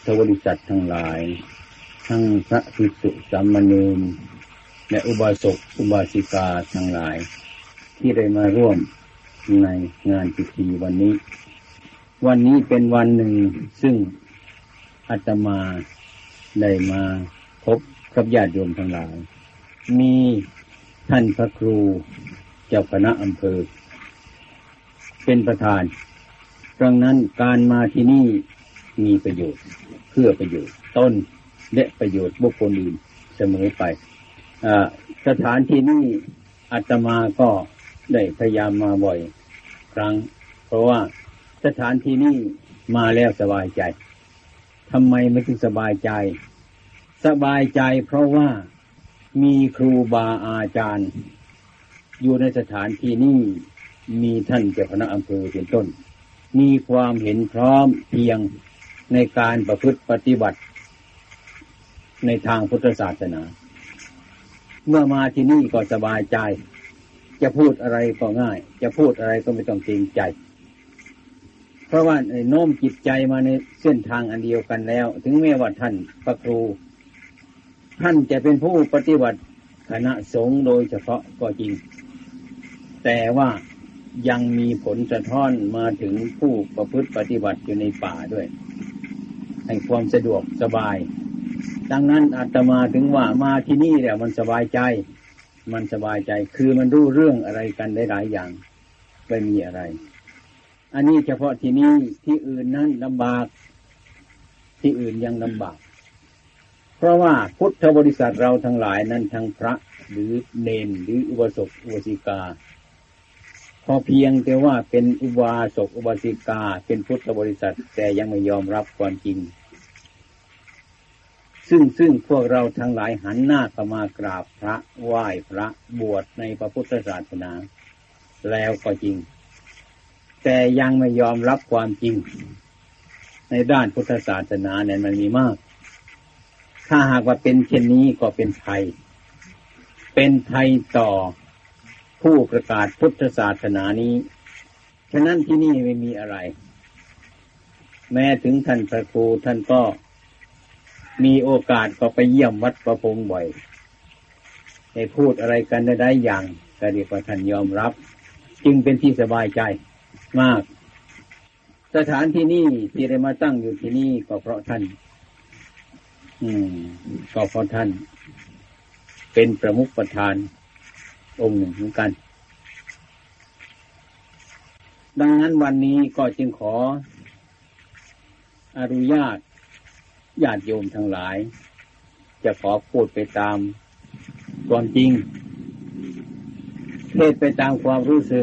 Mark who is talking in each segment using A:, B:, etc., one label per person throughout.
A: บริษัททั้งหลายทั้งพระภิกษุสามเณรและอุบาสกอุบาสิกาทั้งหลายที่ได้มาร่วมในงานพิธีวันนี้เป็นวันหนึ่งซึ่งอาตมาได้มาพบกับญาติโยมทั้งหลายมีท่านพระครูเจ้าคณะอำเภอเป็นประธานดังนั้นการมาที่นี่มีประโยชน์เพื่อประโยชน์ตนและประโยชน์บุคคลอื่นเสมอไปสถานที่นี้อาตมาก็ได้พยายามมาบ่อยครั้งเพราะว่าสถานที่นี้มาแล้วสบายใจทำไมไม่ถึงสบายใจเพราะว่ามีครูบาอาจารย์อยู่ในสถานที่นี้มีท่านเจ้าคณะอำเภอเป็นต้นมีความเห็นพร้อมเพียงในการประพฤติปฏิบัติในทางพุทธศาสนาเมื่อมาที่นี่ก็สบายใจจะพูดอะไรก็ง่ายจะพูดอะไรก็ไม่ต้องเกรงใจเพราะว่าโน้มจิตใจมาในเส้นทางอันเดียวกันแล้วถึงแม้ว่าท่านพระครูท่านจะเป็นผู้ปฏิบัติคณะสงฆ์โดยเฉพาะก็จริงแต่ว่ายังมีผลสะท้อนมาถึงผู้ประพฤติปฏิบัติอยู่ในป่าด้วยให้ความสะดวกสบายดังนั้นอาตมาถึงว่ามาที่นี่เนี่ยมันสบายใจคือมันรู้เรื่องอะไรกันได้หลายอย่างไม่มีอะไรอันนี้เฉพาะที่นี่ที่อื่นนั้นลำบากที่อื่นยังลำบากเพราะว่าพุทธบริษัทเราทั้งหลายนั้นทั้งพระหรือเณรหรืออุบาสกอุบาสิกาพอเพียงแต่ว่าเป็นอุบาสกอุบาสิกาเป็นพุทธบริษัทแต่ยังไม่ยอมรับความจริงซึ่งพวกเราทั้งหลายหันหน้าเข้ามากราบพระไหว้พระบวชในพระพุทธศาสนาแล้วก็จริงแต่ยังไม่ยอมรับความจริงในด้านพุทธศาสนาเนี่ยมันมีมากถ้าหากว่าเป็นเช่นนี้ก็เป็นภัยต่อผู้ประกาศพุทธศาสนานี้ฉะนั้นที่นี่ไม่มีอะไรแม้ถึงท่านพระครูท่านก็มีโอกาสก็ไปเยี่ยมวัดประพงบ่อยให้พูดอะไรกันได้อย่างก็เรียกว่าท่านยอมรับจึงเป็นที่สบายใจมากสถานที่นี้ที่ได้มาตั้งอยู่ที่นี่ก็เพราะท่านเป็นประมุขประธานองค์หนึ่งเหมือนกันดังนั้นวันนี้ก็จึงขออนุญาตญาติโยมทั้งหลายจะขอพูดไปตามความจริงเทศไปตามความรู้สึก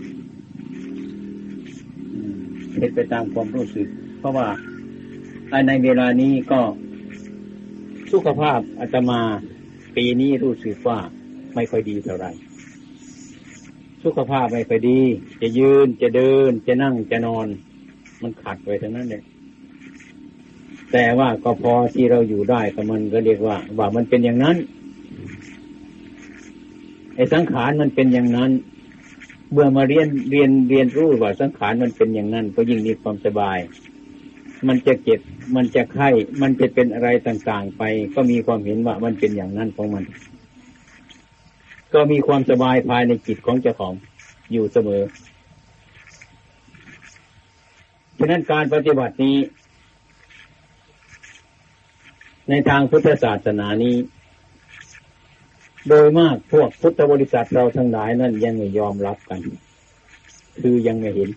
A: เพราะว่าในเวลานี้ก็สุขภาพอาตมาปีนี้รู้สึกว่าไม่ค่อยดีเท่าไหร่สุขภาพไม่ค่อยดีจะยืนจะเดินจะนั่งจะนอนมันขัดไว้ทั้งนั้นเลยแต่ว่าก็พอที่เราอยู่ได้ก็มันก็เรียกว่ามันเป็นอย่างนั้นไอ้สังขารมันเป็นอย่างนั้นเมื่อมาเรียนรู้ว่าสังขารมันเป็นอย่างนั้นก็ยิ่งมีความสบายมันจะเจ็บมันจะไข้มันจะเป็นอะไรต่างๆไปก็มีความเห็นว่ามันเป็นอย่างนั้นของมันก็มีความสบายภายในจิตของเจ้าของอยู่เสมอฉะนั้นการปฏิบัตินี้ในทางพุทธศาสนานี้โดยมากพวกพุทธบริษัทเราทั้งหลายนั่นยังไม่ยอมรับกันคือยังไม่เห็น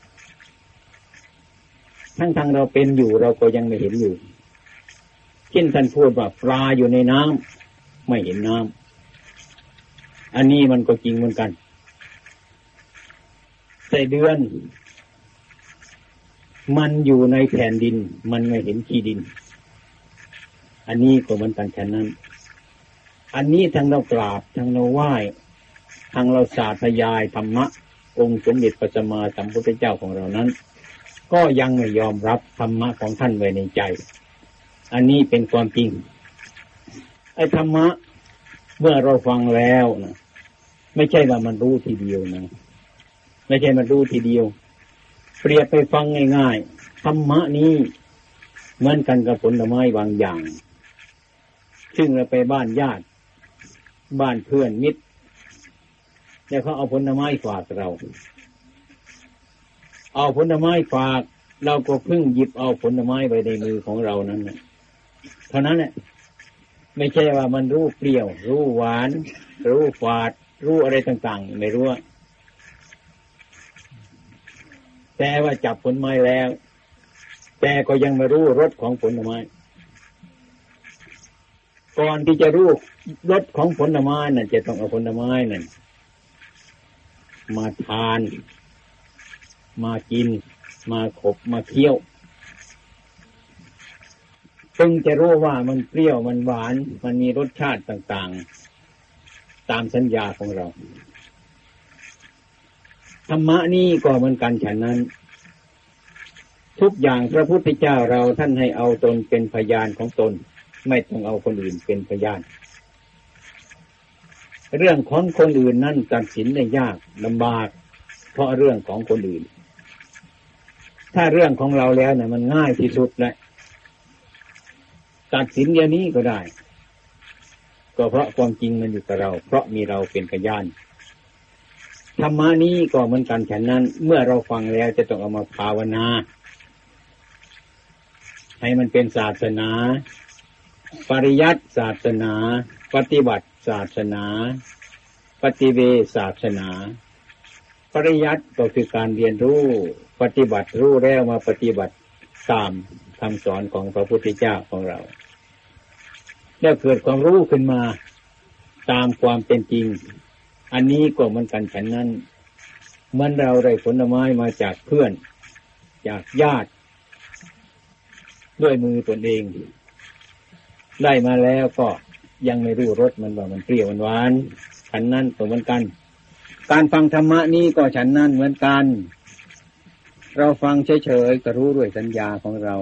A: ทั้งเราเป็นอยู่เราก็ยังไม่เห็นอยู่เช่นท่านพูดว่าปลาอยู่ในน้ำไม่เห็นน้ำอันนี้มันก็จริงเหมือนกันแต่เดือนมันอยู่ในแผ่นดินมันไม่เห็นขี้ดินอันนี้ก็เหมือนกันฉะนั้นอันนี้ทั้งเรากราบทั้งเราไหว้ทั้งเราสาธยายธรรมะองค์สมเด็จพระสัมมาสัมพุทธเจ้าของเรานั้นก็ยังไม่ยอมรับธรรมะของท่านไว้ในใจอันนี้เป็นความจริงไอ้ธรรมะเมื่อเราฟังแล้วนะไม่ใช่ว่ามันรู้ทีเดียวนะไม่ใช่มันรู้ทีเดียวเปรียบไปฟังง่ายๆธรรมะนี้เหมือนกันกับผลไม้บางอย่างซึ่งเราไปบ้านญาติบ้านเพื่อนมิตรแล้วเขาเอาผลไม้ฝากเราเอาผลไม้ฝากเราก็เพิ่งหยิบเอาผลไม้ไว้ในมือของเรานั้นนะเท่านั้นแหละไม่ใช่ว่ามันรู้เปรี้ยวรู้หวานรู้ฝาดรู้อะไรต่างๆไม่รู้แต่ว่าจับผลไม้แล้วแต่ก็ยังไม่รู้รสของผลไม้ก่อนที่จะรู้รสของผลไม้นั่นจะต้องเอาผลไม้นั่นมาทานมากินมาขบมาเคี้ยวจึงจะรู้ว่ามันเปรี้ยวมันหวานมันมีรสชาติต่างๆตามสัญญาของเราธรรมะนี่ก็เหมือนกันฉะนั้นทุกอย่างพระพุทธเจ้าเราท่านให้เอาตนเป็นพยานของตนไม่ต้องเอาคนอื่นเป็นพยานเรื่องของคนอื่นนั่นตัดสินได้ยากลำบากเพราะเรื่องของคนอื่นถ้าเรื่องของเราแล้วเนี่ยมันง่ายที่สุดแหละตัดสินอย่างนี้ก็ได้ก็เพราะความจริงมันอยู่กับเราเพราะมีเราเป็นพยานธรรมะนี้ก็เหมือนกันฉะนั้นเมื่อเราฟังแล้วจะต้องเอามาภาวนาให้มันเป็นศาสนาปริยัติศาสนาปฏิบัติศาสนาปฏิเวศาสนาปริยัติก็คือการเรียนรู้ปฏิบัติรู้แล้วมาปฏิบัติตามคำสอนของพระพุทธเจ้าของเราแล้วเกิดความรู้ขึ้นมาตามความเป็นจริงอันนี้ก็เหมือนกันฉะนั้นเมื่อเราได้ผลไม้มาจากเพื่อนจากญาติด้วยมือตนเองได้มาแล้วก็ยังไม่รู้รสมันว่ามันเปรี้ยวมันหวานฉันนั้นก็เหมือนกันการฟังธรรมะนี้ก็ฉันนั้นเหมือนกันเราฟังเฉยๆก็รู้ด้วยสัญญาของเรา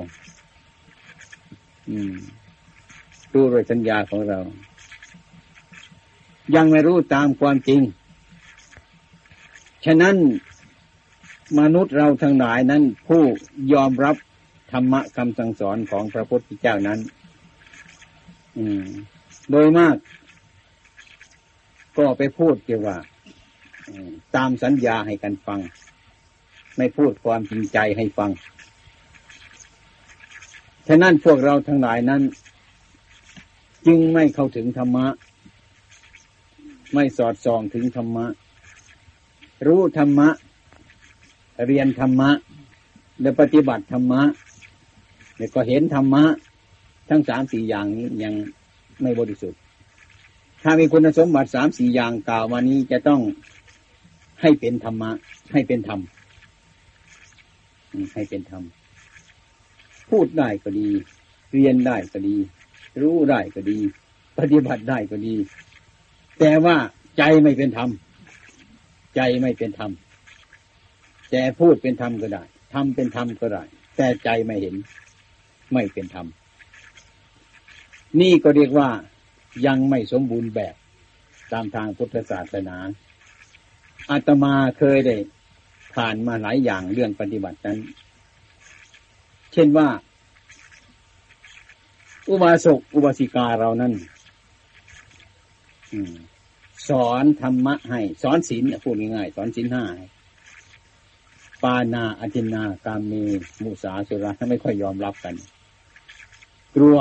A: รู้ด้วยสัญญาของเรายังไม่รู้ตามความจริงฉะนั้นมนุษย์เราทั้งหลายนั้นผู้ยอมรับธรรมะคำสั่งสอนของพระพุทธเจ้านั้นโดยมากก็ไปพูดเกี่ยวว่าตามสัญญาให้กันฟังไม่พูดความจริงใจให้ฟังฉะนั้นพวกเราทั้งหลายนั้นจึงไม่เข้าถึงธรรมะไม่สอดส่องถึงธรรมะรู้ธรรมะเรียนธรรมะและปฏิบัติธรรมะแล้วก็เห็นธรรมะทั้ง 3-4 อย่างนี้ยังไม่บริสุทธิ์ถ้ามีคุณสมบัติ 3-4 อย่างกล่าวมานี้จะต้องให้เป็นธรรมะให้เป็นธรรมให้เป็นธรรมพูดได้ก็ดีเรียนได้ก็ดีรู้ได้ก็ดีปฏิบัติได้ก็ดีแต่ว่าใจไม่เป็นธรรมใจไม่เป็นธรรมแต่พูดเป็นธรรมก็ได้ทำเป็นธรรมก็ได้แต่ใจไม่เห็นไม่เป็นธรรมนี่ก็เรียกว่ายังไม่สมบูรณ์แบบตามทางพุทธศาสนาอาตมาเคยได้ผ่านมาหลายอย่างเรื่องปฏิบัตินั้นเช่นว่าอุบาสกอุบาสิกาเรานั้นสอนธรรมะให้สอนศีลพูดง่ายๆสอนศีล 5ให้ปานาอทินนากามเมมุสาสุราไม่ค่อยยอมรับกันกลัว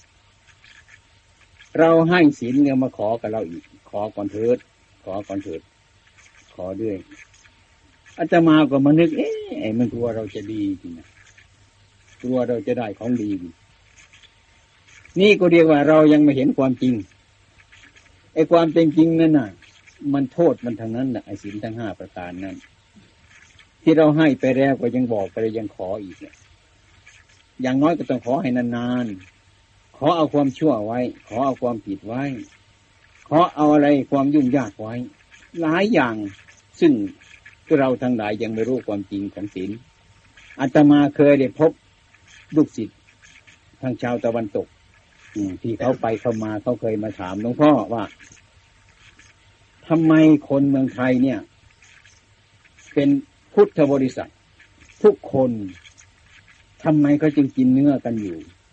A: เราให้ศีลเนี่ยมาขอกับเราอีกขอก่อนเถิดขอก่อนเถิดขอด้วยอาตมาก็มานึกมันกลัวเราจะดีจริงนะกลัวเราจะได้ของดีนี่ก็เรียกว่าเรายังไม่เห็นความจริงไอ้ความเป็นจริงนั่นน่ะมันโทษมันทางนั้นน่ะไอ้ศีลทั้ง 5 ประการนั้นที่เราให้ไปแล้วก็ยังบอกไปยังขออีกอย่างน้อยก็ต้องขอให้นานๆขอเอาความชั่วไว้ขอเอาความผิดไว้ขอเอาอะไรความยุ่งยากไว้หลายอย่างซึ่งเราทั้งหลายยังไม่รู้ความจริงของศีลอาตมาเคยได้พบลูกศิษย์ทางชาวตะวันตกที่เขาไปเข้ามาเขาเคยมาถามหลวงพ่อว่าทำไมคนเมืองไทยเนี่ยเป็นพุทธบริษัททุกคนทำไมเขาจึงกินเนื้อกันอยู่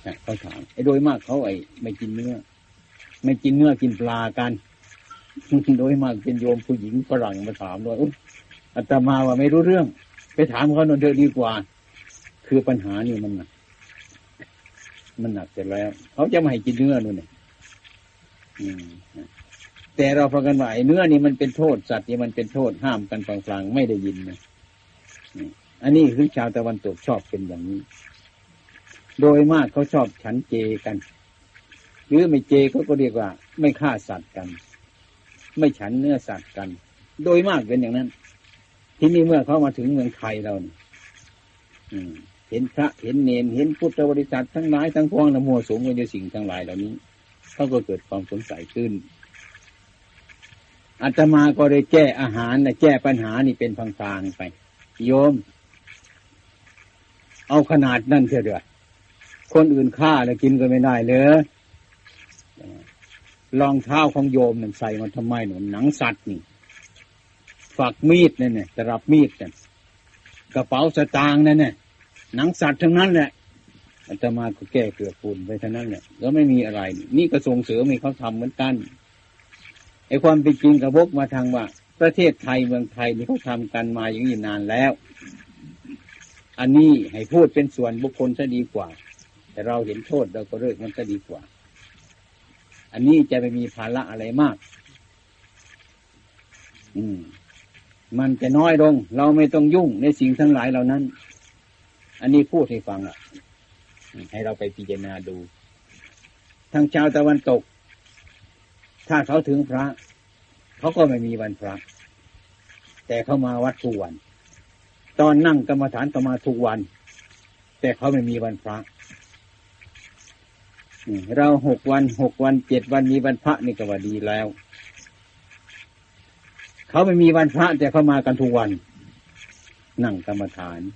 A: เขาถามโดยมากเขาไม่กินเนื้อกินปลากัน โดยมากเป็นโยมผู้หญิงฝรั่งมาถามว่าอาตมาว่าไม่รู้เรื่องไปถามเขาหน่อยเถอะดีกว่าคือปัญหานี่มันหนักเสร็จแล้วเขาจะไม่ให้กินเนื้อนู่นเนี่ยแต่เราฟังกันว่าเนื้อนี่มันเป็นโทษสัตว์นี่มันเป็นโทษห้ามกันฟังๆไม่ได้ยินนะอันนี้คือชาวตะวันตกชอบเป็นอย่างนี้โดยมากเขาชอบฉันเจกันหรือไม่เจก็เรียกว่าไม่ฆ่าสัตว์กันไม่ฉันเนื้อสัตว์กันโดยมากเป็นอย่างนั้นที่นี่เมื่อเขามาถึงเมืองไทยเราเห็นพระเห็นเณรเห็นพุทธบริษัททั้งหลายทั้งพวงนะมัวสุมกันอยู่สิ่งทั้งหลายเหล่านี้เขาก็เกิดความสงสัยขึ้นอาตมาก็เลยแก้อาหารแก้ปัญหานี่เป็นพังๆไปโยมเอาขนาดนั่นเถอะเด้อคนอื่นฆ่าแล้วกินก็ไม่ได้เลยรองเท้าของโยมนั่นใส่มาทำไมหนูหนังสัตว์นี่ฝักมีดนั่นเนี่ยตลับมีดนั่นกระเป๋าสตางค์นั่นเนี่ยหนังสัตว์ทั้งนั้นแหละอาตมาก็แก้เกลือปูนไปเท่านั้นแหละแล้วไม่มีอะไรนี่ก็ส่งเสริมให้เขาทำเหมือนกันไอ้ความเป็นจริงกระบกมาทางว่าประเทศไทยเมืองไทยนี่เขาทำกันมาอย่างนี้นานแล้วอันนี้ให้พูดเป็นส่วนบุคคลซะดีกว่าแต่เราเห็นโทษเราก็เลิกมันซะดีกว่าอันนี้จะไม่มีภาระอะไรมากมันจะน้อยลงเราไม่ต้องยุ่งในสิ่งทั้งหลายเหล่านั้นอันนี้พูดให้ฟังให้เราไปพิจารณาดูทางชาวตะวันตกถ้าเขาถึงพระเขาก็ไม่มีวันพระแต่เขามาวัดทุกวันตอนนั่งกรรมฐานก็มาทุกวันแต่เขาไม่มีวันพระเรา6 วัน7 วันมีวันพระนี่ก็ว่าดีแล้วเขาไม่มีวันพระแต่เขามากันทุกวันนั่งกรรมฐาน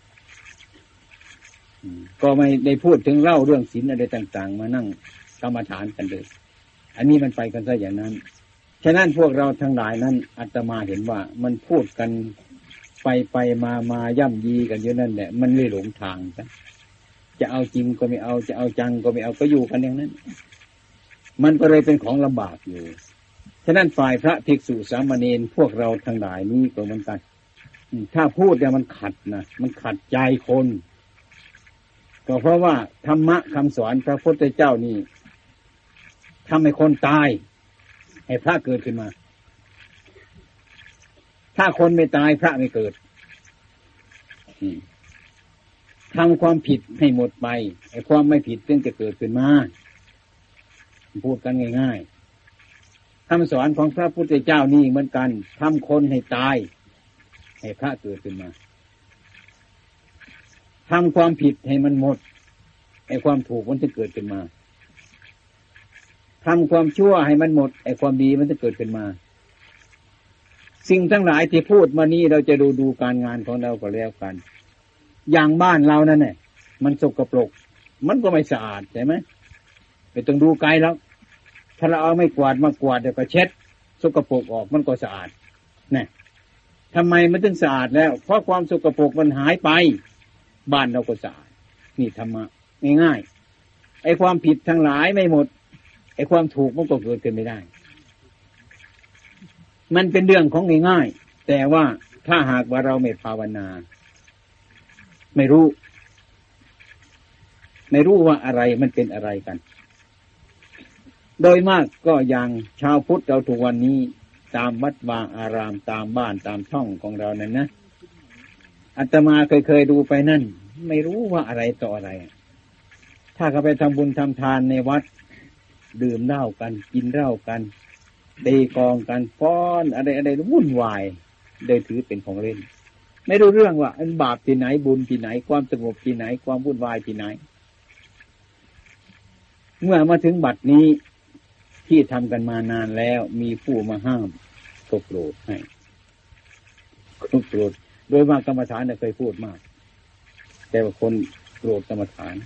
A: ก็ไม่ได้พูดถึงเล่าเรื่องศีลอะไรต่างๆมานั่งกรรมฐานกันเลยอันนี้มันไปกันซะอย่างนั้นฉะนั้นพวกเราทั้งหลายนั้นอาตมาเห็นว่ามันพูดกันไปมาย่ำยีกันอยู่นั่นแหละมันเลยหลงทางจะเอาจริงก็ไม่เอาจะเอาจังก็ไม่เอาก็อยู่กันอย่างนั้นมันก็เลยเป็นของลำบากอยู่ฉะนั้นฝ่ายพระภิกษุสามเณรพวกเราทั้งหลายนี้ก็เหมือนกันถ้าพูดเนี่ยมันขัดนะมันขัดใจคนก็เพราะว่าธรรมะคำสอนพระพุทธเจ้านี่ทำให้คนตายให้พระเกิดขึ้นมาถ้าคนไม่ตายพระไม่เกิดทำความผิดให้หมดไปไอ้ความไม่ผิดจึงจะเกิดขึ้นมาพูดกันง่ายๆคำสอนของพระพุทธเจ้านี่เหมือนกันทำคนให้ตายให้พระเกิดขึ้นมาทำความผิดให้มันหมดไอ้ความถูกมันจะเกิดขึ้นมาทำความชั่วให้มันหมดไอ้ความดีมันจะเกิดขึ้นมาสิ่งทั้งหลายที่พูดมานี้เราจะดูการงานของเราก็แล้วกันอย่างบ้านเรานั่นแหละมันสกปรกมันก็ไม่สะอาดใช่ไหมไม่ต้องดูไกลแล้วถ้าเราเอาไม้กวาดมากวาดเดี๋ยวก็เช็ดสกปรกออกมันก็สะอาดนี่ทำไมมันถึงสะอาดแล้วเพราะความสกปรกมันหายไปบ้านเราก็สะอาดนี่ธรรมะง่ายๆไอ้ความผิดทั้งหลายไม่หมดไอ้ความถูกมันก็เกิดขึ้นไม่ได้มันเป็นเรื่องของง่ายๆแต่ว่าถ้าหากว่าเราไม่ภาวนาไม่รู้ว่าอะไรมันเป็นอะไรกันโดยมากก็อย่างชาวพุทธเราทุกวันนี้ตามวัดวาอารามตามบ้านตามช่องของเรานั่นนะอาตมาเคยดูไปนั่นไม่รู้ว่าอะไรต่ออะไรถ้าเขาไปทำบุญทำทานในวัดดื่มเหล้ากันกินเหล้ากันตีกองกันฟ้อนอะไรวุ่นวายโดยถือเป็นของเล่นไม่รู้เรื่องว่าอันบาปที่ไหนบุญที่ไหนความสงบที่ไหนความวุ่นวายที่ไหนเมื่อมาถึงบัดนี้ที่ทำกันมานานแล้วมีผู้มาห้ามก็โกรธให้ก็โกรธโดยมากกรรมฐานเคยพูดมากแต่ว่าคนโกรธกรรมฐาน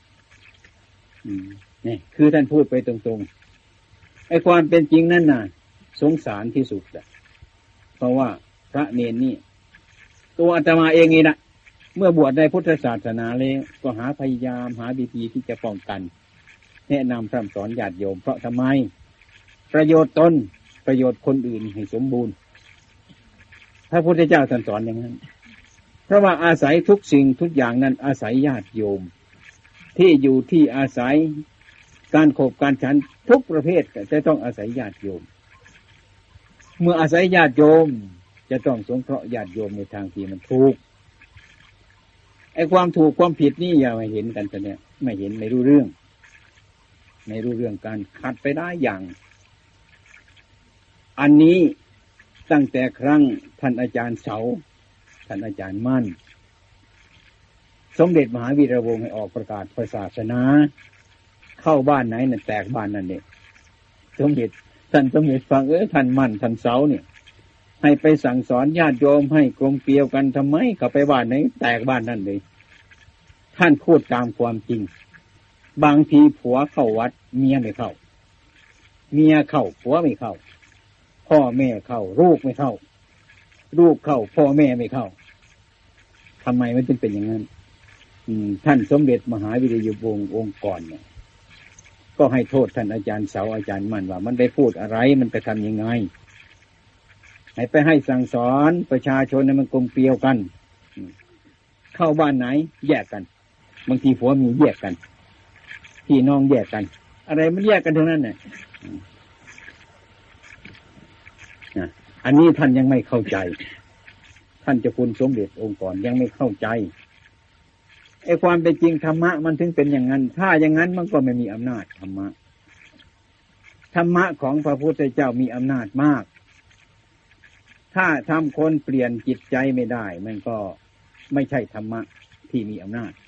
A: นี่คือท่านพูดไปตรงๆไอ้ความเป็นจริงนั่นน่ะสงสารที่สุดเพราะว่าพระเนรนี่ตัวอาตมาเองนี่นะเมื่อบวชในพุทธศาสนาแล้วก็พยายามหาวิธีที่จะป้องกันแนะนำพร่ำสอนญาติโยมเพราะทำไมประโยชน์ตนประโยชน์คนอื่นให้สมบูรณ์พระพุทธเจ้าสอนอย่างนั้นเพราะว่าอาศัยทุกสิ่งทุกอย่างนั้นอาศัยญาติโยมที่อยู่ที่อาศัยการขบการฉันทุกประเภทจะต้องอาศัยญาติโยมเมื่ออาศัยญาติโยมจะต้องสงเคราะห์ญาติโยมในทางที่มันถูกไอ้ความถูกความผิดนี่อย่ามาเห็นกันแต่เนี่ยไม่เห็นไม่รู้เรื่องการขัดไปได้อย่างอันนี้ตั้งแต่ครั้งท่านอาจารย์เสาท่านอาจารย์มั่นสมเด็จมหาวีระวงศ์ให้ออกประกาศศาสนาเข้าบ้านไหนน่ะแตกบ้านนั่นเนี่ยท่านสมเด็จฟังท่านมั่นท่านเสาเนี่ยให้ไปสั่งสอนญาติโยมให้กลมเกลียวกันทำไมเข้าไปบ้านไหนแตกบ้านนั่นเลยท่านพูดตามความจริงบางทีผัวเข้าวัดเมียไม่เข้าเมียเข้าผัวไม่เข้าพ่อแม่เข้าลูกไม่เข้าลูกเข้าพ่อแม่ไม่เข้าทำไมมันจึงเป็นอย่างนั้นท่านสมเด็จมหาวิริยวงศ์องค์ก่อนเนี่ยก็ให้โทษท่านอาจารย์เสาอาจารย์มั่นว่ามันไปพูดอะไรมันไปทำยังไงให้สั่งสอนประชาชนให้มันกลมเกลียวกันเข้าบ้านไหนแยกกันบางทีผัวเมียแยกกันพี่น้องแยกกันอะไรมันแยกกันทั้งนั้นเนี่ยอันนี้ท่านยังไม่เข้าใจท่านเจ้าคุณสมเด็จองค์ก่อนยังไม่เข้าใจไอ้ความเป็นจริงธรรมะมันถึงเป็นอย่างนั้นถ้าอย่างนั้นมันก็ไม่มีอำนาจธรรมะของพระพุทธเจ้ามีอำนาจมากถ้าทำคนเปลี่ยนจิตใจไม่ได้มันก็ไม่ใช่ธรรมะที่มีอำนาจ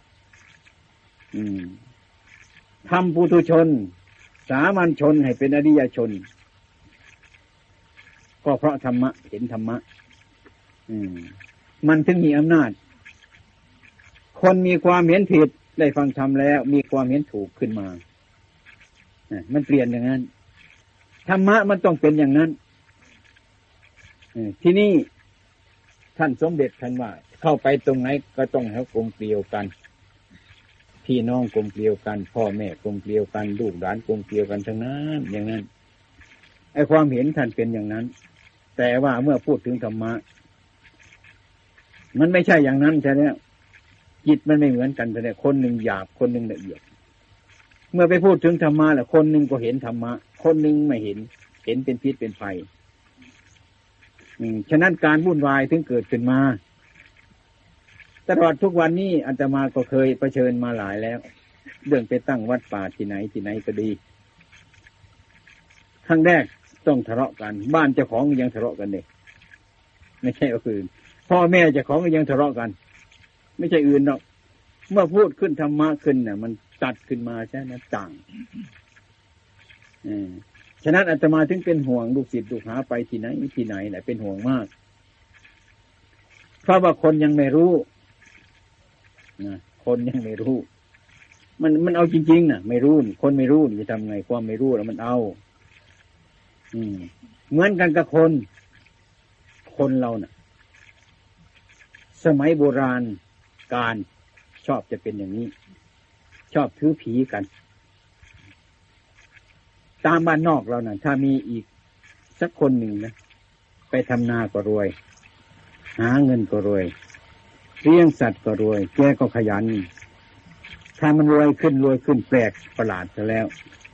A: ทำปุถุชนสามัญชนให้เป็นอริยชนก็เพราะธรรมะเห็นธรรมะมันถึงมีอำนาจคนมีความเห็นผิดได้ฟังธรรมแล้วมีความเห็นถูกขึ้นมามันเปลี่ยนอย่างนั้นธรรมะมันต้องเป็นอย่างนั้นที่นี่ท่านสมเด็จท่านว่าเข้าไปตรงไหนก็ต้องให้กลมเกลียวกันพี่น้องกลมเกลียวกันพ่อแม่กลมเกลียวกันลูกหลานกลมเกลียวกันทั้งนั้นอย่างนั้นไอ้ความเห็นท่านเป็นอย่างนั้นแต่ว่าเมื่อพูดถึงธรรมะมันไม่ใช่อย่างนั้นใช่ไหมจิตมันไม่เหมือนกันแต่คนหนึ่งหยาบคนหนึ่งละเอียดเมื่อไปพูดถึงธรรมะแล้วคนหนึ่งก็เห็นธรรมะคนหนึ่งไม่เห็นเป็นพิษเป็นภัยฉะนั้นการวุ่นวายถึงเกิดขึ้นมาตลอดทุกวันนี้อาตมาก็เคยเผชิญมาหลายแล้วเรื่องไปตั้งวัดป่าที่ไหนก็ดีครั้งแรกต้องทะเลาะกันบ้านเจ้าของยังทะเลาะกันเลยไม่ใช่อื่นพ่อแม่เจ้าของยังทะเลาะกันไม่ใช่อื่นหรอกเมื่อพูดขึ้นธรรมะขึ้นน่ะมันตัดขึ้นมาใช่ไหมต่างฉะนั้นอาตมาถึงเป็นห่วงลูกศิษย์ลูกหาไปที่ไหนแหละเป็นห่วงมากเพราะว่าคนยังไม่รู้คนยังไม่รู้มันเอาจริงๆน่ะไม่รู้คนไม่รู้จะทำไงความไม่รู้แล้วมันเอาเหมือนกันกับคนเราน่ะสมัยโบราณการชอบจะเป็นอย่างนี้ชอบถือผีกันตามบ้านนอกเราน่ะถ้ามีอีกสักคนหนึ่งนะไปทำนาก็รวยหาเงินก็รวยเลี้ยงสัตว์ก็รวยแกก็ขยันถ้ามันรวยขึ้นแปลกประหลาดซะแล้ว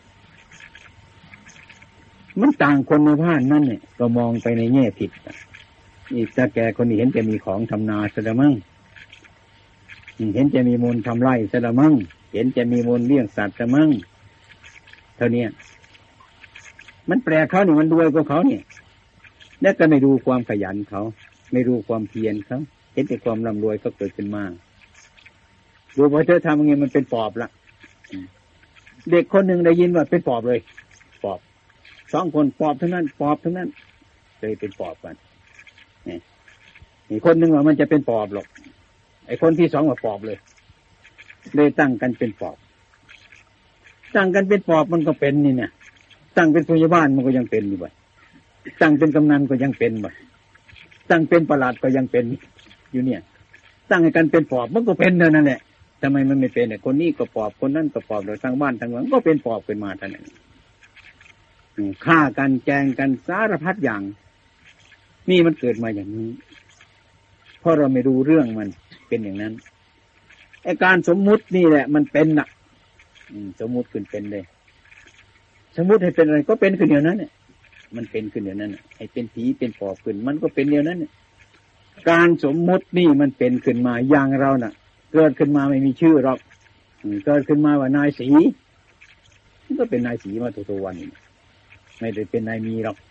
A: มันต่างคนในบ้านนั่นเนี่ยก็มองไปในแง่ผิดอีกแต่แกคนนี้เห็นจะมีของทำนาซะละมั้งเห็นจะมีมูลทำไร่ซะละมั้งเห็นจะมีมูลเลี้ยงสัตว์ซะมั้งเท่านี้มันแปลกเขาเนี่ยมันรวยกว่าเขาเนี่ยแล้วก็ไม่ดูความขยันเขาไม่รู้ความเพียรเขาเห็นแต่ความร่ำรวยก็เกิดขึ้นมาดูพอเธอทำอย่างงี้มันเป็นปอบละเด็กคนหนึ่งได้ยินว่าเป็นปอบเลยปอบ2 คนปอบทั้งนั้นเลยเป็นปอบกันนี่คนหนึ่งว่ามันจะเป็นปอบหรอกไอ้คนที่2ว่าปอบเลยตั้งกันเป็นปอบตั้งกันเป็นปอบมันก็เป็นนี่เนี่ยตั้งเป็นผู้ใหญ่บ้านมันก็ยังเป็นอยู่บ่ตั้งเป็นกำนันก็ยังเป็นบ่ตั้งเป็นประหลัดก็ยังเป็นอยู่เนี่ยตั้งให้กันเป็นปอบมันก็เป็นเท่านั้นแหละทำไมมันไม่เป็นเนี่ยคนนี้ก็ปอบคนนั้นก็ปอบเราทั้งบ้านทั้งเมืองก็เป็นปอบขึ้นมาเท่านั้นฆ่ากันแกล้งกันสารพัดอย่างนี่มันเกิดมาอย่างนี้เพราะเราไม่รู้เรื่องมันเป็นอย่างนั้นไอ้การสมมุตินี่แหละมันเป็นน่ะสมมุติขึ้นเป็นเลยสมมุติให้เป็นอะไรก็เป็นขึ้นเดียวนั้นเนี่ยมันเป็นขึ้นเดียวนั้นให้เป็นผีเป็นปอบขึ้นมันก็เป็นเดียวนั้นเนี่ยการสมมุตินี่มันเป็นขึ้นมาอย่างเราน่ะเกิดขึ้นมาไม่มีชื่อหรอกเกิดขึ้นมาว่านายศรีมันก็เป็นนายศรีมาทุกวันนี้ไม่ได้เป็นนายมีหรอก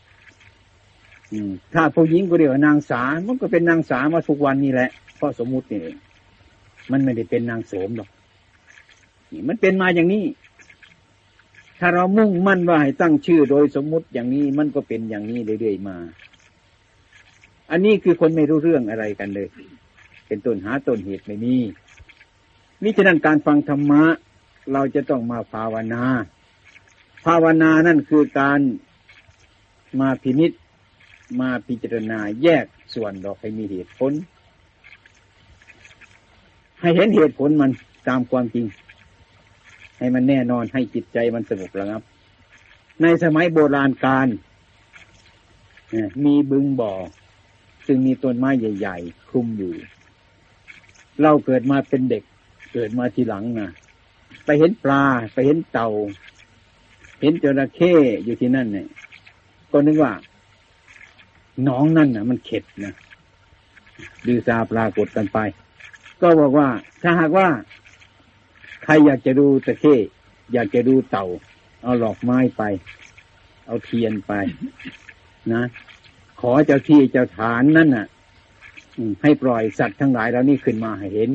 A: ถ้าผู้หญิงก็เรียกว่านางสามันก็เป็นนางสามาทุกวันนี้แหละเพราะสมมุตินี่เองมันไม่ได้เป็นนางโสมหรอกนี่มันเป็นมาอย่างนี้ถ้าเรามุ่งมั่นว่าให้ตั้งชื่อโดยสมมุติอย่างนี้มันก็เป็นอย่างนี้เรื่อยๆมาอันนี้คือคนไม่รู้เรื่องอะไรกันเลยเป็นต้นหาต้นเหตุไม่มีมิฉะนั้นการฟังธรรมะเราจะต้องมาภาวนาภาวนานั่นคือการมาพินิจมาพิจารณาแยกส่วนออกให้มีเหตุผลให้เห็นเหตุผลมันตามความจริงให้มันแน่นอนให้จิตใจมันสงบระงับในสมัยโบราณกาลมีบึงบ่อซึ่งมีต้นไม้ใหญ่ๆคลุมอยู่เราเกิดมาเป็นเด็กเกิดมาทีหลังนะไปเห็นปลาไปเห็นเต่าเห็นจระเข้อยู่ที่นั่นเนี่ยก็นึกว่าหนองนั่นน่ะมันเข็ดนะดื้อซาปรากฏกันไปก็บอกว่าถ้าหากว่าใครอยากจะดูจระเข้อยากจะดูเต่าเอาดอกไม้ไปเอาเทียนไปนะขอเจ้าที่เจ้าฐานนั่นน่ะให้ปล่อยสัตว์ทั้งหลายแล้วนี่ขึ้นมาให้เห็น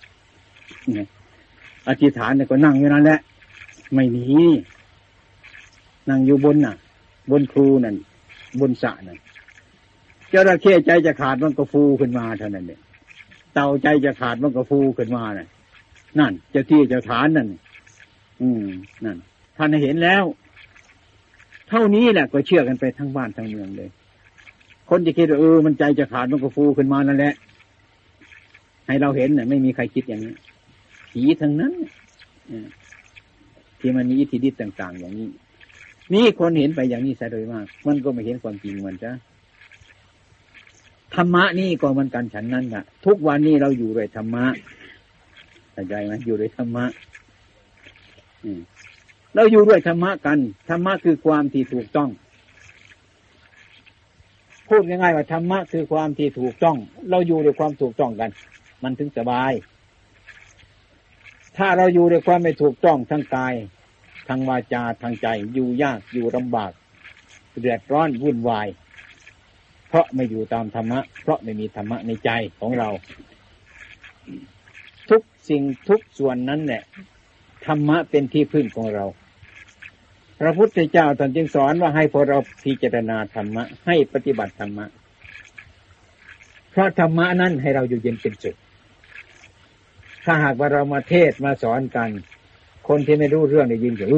A: อธิษฐานเนี่ยก็นั่งอยู่นั่นแหละไม่หนีนั่งอยู่บนน่ะบนครูนั่นบนสระนั่นจระเข้ใจจะขาดมันก็ฟูขึ้นมาเท่านั้นเนี่ยเต่าใจจะขาดมันก็ฟูขึ้นมาน่ะนั่นเจ้าที่เจ้าฐานนั่นนั่นท่านเห็นแล้วเท่านี้แหละก็เชื่อกันไปทั้งบ้านทั้งเมืองเลยคนจะคิดว่ามันใจจะขาดมันก็ฟูขึ้นมานั่นแหละให้เราเห็นน่ะไม่มีใครคิดอย่างนี้ผีทั้งนั้นที่มันมีอิทธิฤทธิ์ต่างๆอย่างนี้นี่คนเห็นไปอย่างนี้ซะโดยมากมันก็ไม่เห็นความจริงมันจ้ะธรรมะนี่ก็มันกันฉันนั้นน่ะทุกวันนี้เราอยู่ด้วยธรรมะเข้าใจไหมอยู่ด้วยธรรมะเราอยู่ด้วยธรรมะกันธรรมะคือความที่ถูกต้องพูดง่ายๆว่าธรรมะคือความที่ถูกต้องเราอยู่ด้วยความถูกต้องกันมันถึงสบายถ้าเราอยู่ด้วยความไม่ถูกต้องทั้งกายทั้งวาจาทั้งใจอยู่ยากอยู่ลำบากเดือดร้อนวุ่นวายเพราะไม่อยู่ตามธรรมะเพราะไม่มีธรรมะในใจของเราทุกสิ่งทุกส่วนนั้นแหละธรรมะเป็นที่พึ่งของเราพระพุทธเจ้าท่านจึงสอนว่าให้พวกเราพิจารณาธรรมะให้ปฏิบัติธรรมะเพราะธรรมะนั้นให้เราอยู่เย็นเป็นสุขถ้าหากว่าเรามาเทศมาสอนกันคนที่ไม่รู้เรื่องได้ยินก็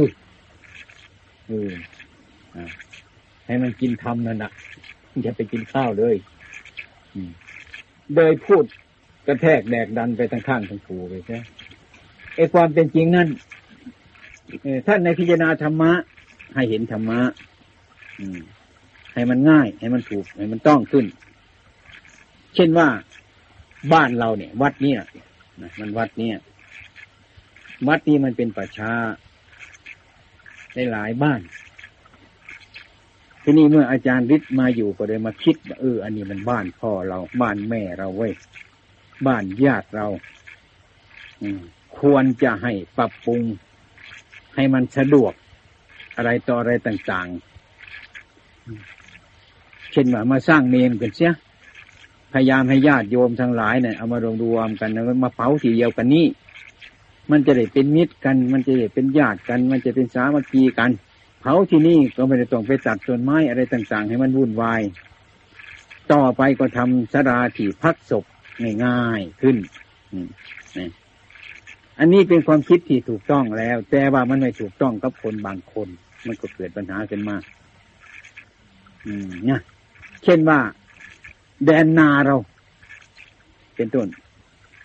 A: ให้มันกินธรรมนั่นน่ะอย่าไปกินข้าวเลยโดยพูดกระแทกแดกดันไปทั้งข้างทั้งผูเลยใช่ไอ้ความเป็นจริงนั้นท่านในพิจารณาธรรมะให้เห็นธรรมะให้มันง่ายให้มันถูกให้มันต้องขึ้นเช่นว่าบ้านเราเนี่ยวัดเนี่ยมันวัดเนี่ยวัดนี้มันเป็นป่าช้าในหลายบ้านทีนี้เมื่ออาจารย์ฤทธิ์มาอยู่ก็เลยมาคิดว่าอันนี้มันบ้านพ่อเราบ้านแม่เราเว้ยบ้านญาติเราควรจะให้ปรับปรุงให้มันสะดวกอะไรต่ออะไรต่างๆเช่นว่ามาสร้างเมนกันเสียพยายามให้ญาติโยมทั้งหลายเนี่ยเอามารวมกันแล้วมาเผาทีเดียวกันนี่มันจะได้เป็นมิตรกันมันจะได้เป็นญาติกันมันจะเป็นสามัคคีกันเผาที่นี่ก็ไม่ได้ต้องไปตัดต้นไม้อะไรต่างๆให้มันวุ่นวายต่อไปก็ทำศาลาที่พักศพง่ายๆขึ้นอันนี้เป็นความคิดที่ถูกต้องแล้วแต่ว่ามันไม่ถูกต้องกับคนบางคนมันก็เกิดปัญหาขึ้นมาเนี่ยเช่นว่าแดนนาเราเป็นต้น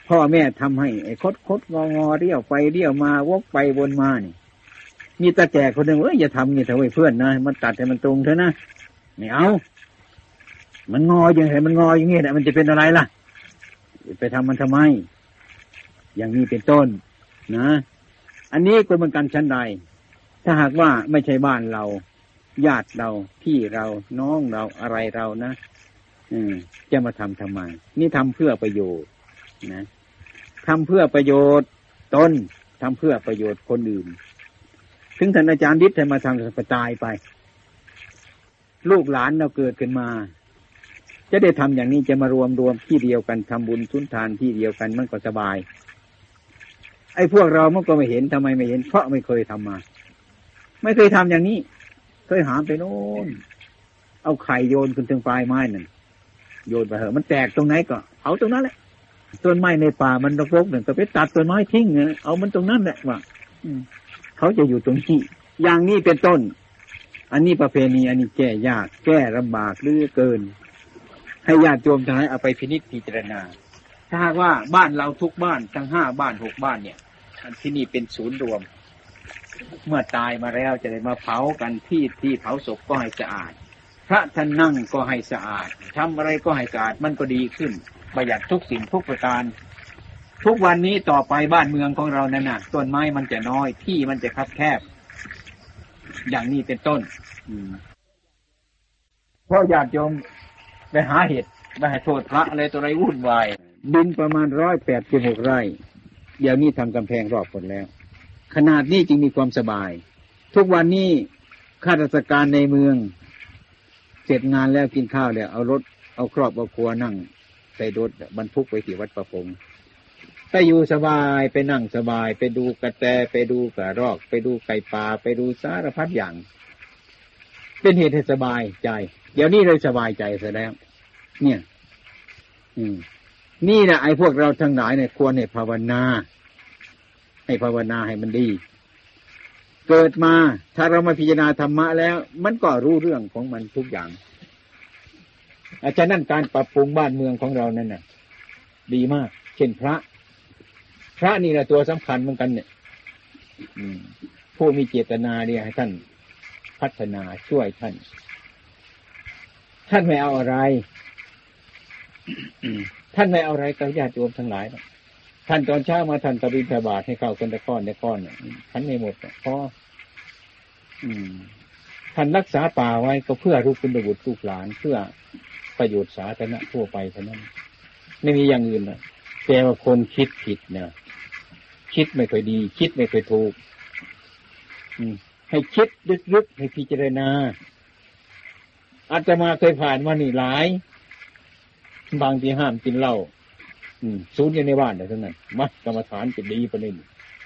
B: พ่อแม่ทำให้ไอ้คดงอเรี่ยวไปเรี่ยวมาวกไปวนมานี่มีตาแก่คนหนึ่งอย่าทำนี่เถอะเพื่อนนะมันตัดให้มันตรงเถอะนะไม่เอามันงออย่างไรมันงออย่างนี้แหละมันจะเป็นอะไรล่ะไปทำมันทำไมอย่างนี้เป็นต้นนะอันนี้ก็เหมือนกันชั้นใดถ้าหากว่าไม่ใช่บ้านเราญาติเราพี่เราน้องเราอะไรเรานะจะมาทำไมนี่ทำเพื่อประโยชน์นะทำเพื่อประโยชน์ตนทำเพื่อประโยชน์คนอื่นถึงท่านอาจารย์ดิษฐ์ให้มาทำกระจายไปลูกหลานเราเกิดขึ้นมาจะได้ทำอย่างนี้จะมารวมที่เดียวกันทำบุญสุนทานที่เดียวกันมันก็สบายไอ้พวกเรามันก็ไม่เห็นทำไมไม่เห็นเพราะไม่เคยทำมาไม่เคยทำอย่างนี้เคยหาไปโน่นเอาไข่โยนขึ้นถึงปลายไม้นั่นโยนไปเหอะมันแตกตรงไหนก็เอาตรงนั้นแหละต้นไม้ในป่ามันรกๆเนี่ยก็ไปตัดต้นไม้ทิ้งเอามันตรงนั้นแหละว่าเขาจะอยู่ตรงนี้อย่างนี้เป็นต้นอันนี้ประเพณีอันนี้แก้ยากแก้ลำบากเหลือเกินให้ญาติโยมทั้งหลายเอาไปพินิจพิจารณาถ้าหากว่าบ้านเราทุกบ้านทั้ง5 บ้าน 6 บ้านเนี่ยที่นี่เป็นศูนย์รวมเมื่อตายมาแล้วจะได้มาเผากันที่เผาศพก็ให้สะอาดพระท่านนั่งก็ให้สะอาดทำอะไรก็ให้สะอาดมันก็ดีขึ้นประหยัดทุกสิ่งทุกประการทุกวันนี้ต่อไปบ้านเมืองของเรานั่นน่ะต้นไม้มันจะน้อยที่มันจะคับแคบอย่างนี้เป็นต้นเพราะญาติโยมไปหาเห็ดไปหาโทษพระอะไรตัวไรวุ่นวายดินประมาณ186 ไร่เดี๋ยวนี้ทำกำแพงรอบหมดแล้วขนาดนี้จึงมีความสบายทุกวันนี้ข้าราชการในเมืองเสร็จงานแล้วกินข้าวแล้วเอารถเอาครอบเอาครัวนั่งใส่รถบรรทุกไปที่วัดประพงษ์ไปอยู่สบายไปนั่งสบายไปดูกระแตไปดูกระรอกไปดูไก่ป่าไปดูสารพัดอย่างเป็นเหตุให้สบายใจเดี๋ยวนี้เลยสบายใจเสียแล้วเนี่ยนี่แหละไอ้พวกเราทั้งหลายเนี่ยควรให้ภาวนาให้ภาวนาให้มันดีเกิดมาถ้าเรามาพิจารณาธรรมะแล้วมันก็รู้เรื่องของมันทุกอย่างอาจารย์นั่นการปรับปรุงบ้านเมืองของเรานั่นน่ะดีมากเช่นพระนี่แหละตัวสำคัญเหมือนกันเนี่ยผู้มีเจตนาเนี่ยให้ท่านพัฒนาช่วยท่านไม่เอาอะไรท่านไม่เอาอะไรกับญาติโยมทั้งหลายท่านตอนเช้ามาท่านตะบิณฑบาตให้เข้าคนละก้อนท่านไม่หมดพอท่านรักษาป่าไว้ก็เพื่อลูกคุณบุตรลูกหลานเพื่อประโยชน์สาธารณะทั่วไปเท่านั้นไม่มีอย่างอื่นนะแต่ว่าคนคิดผิดนะคิดไม่ค่อยดีคิดไม่ค่อยถูกให้คิดลึกๆให้พิจารณาอาตมาเคยผ่านมานี่หลายบางทีห้ามกินเหล้าสูญอยู่ในบ้านแต่ทั้งนั้นมัดกรรมฐานจะดีประเด็น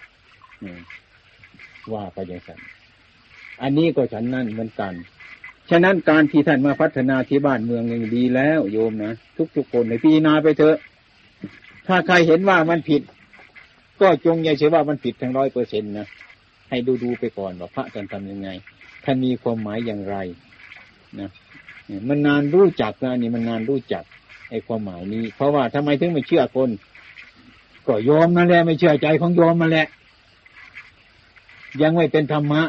B: ว่าไปอย่างนั้นอันนี้ก็ฉันนั่นเหมือนกันฉะนั้นการที่ท่านมาพัฒนาที่บ้านเมืองอย่างดีแล้วโยมนะทุกคนในพิจารณาไปเถอะถ้าใครเห็นว่ามันผิดก็จงอย่าเชื่อว่ามันผิดทั้ง100%นะให้ดูไปก่อนว่าพระท่านทำยังไงท่านมีความหมายอย่างไรนะมันนานรู้จักนะนี่มันนานรู้จักไอ้ความหมายนี้เพราะว่าทำไมถึงไม่เชื่อคนก็โยมนั่นแหละไม่เชื่อใจของโยมนั่นแหละยังไม่เป็นธรรมะ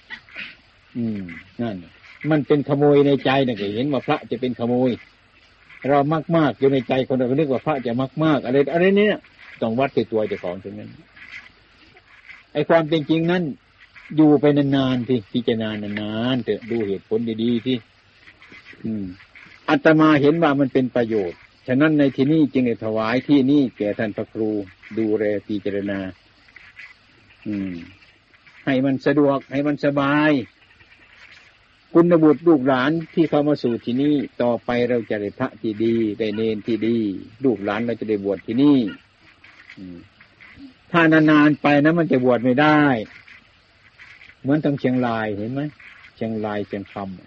B: นั่นมันเป็นขโมยในใจนะก็เห็นว่าพระจะเป็นขโมยเรามากๆอยู่ในใจคนเราก็นึกว่าพระจะมากๆอะไรนี้ต้องวัดที่ตัวเจ้าของตรงนั้นไอ้ความเป็นจริงนั้นอยู่ไปนานๆที่พิจารณานานๆเถอะดูเหตุผลดีๆที่อาตมาเห็นว่ามันเป็นประโยชน์ฉะนั้นในที่นี้จึงได้ถวายที่นี่แก่ท่านพระครูดูแลพิจารณาให้มันสะดวกให้มันสบายคุณบุตรลูกหลานที่เข้ามาสู่ที่นี่ต่อไปเราจะได้พระที่ดีได้เณรที่ดีลูกหลานเราจะได้บวชที่นี่ถ้านานๆไปนะมันจะบวชไม่ได้เหมือนทางเชียงรายเห็นไหมเชียงรายเชียงคำ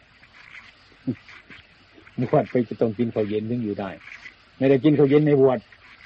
B: บวชไปจะต้องกินข้าวเย็นถึงอยู่ได้ไม่ได้กินข้าวเย็นในบวช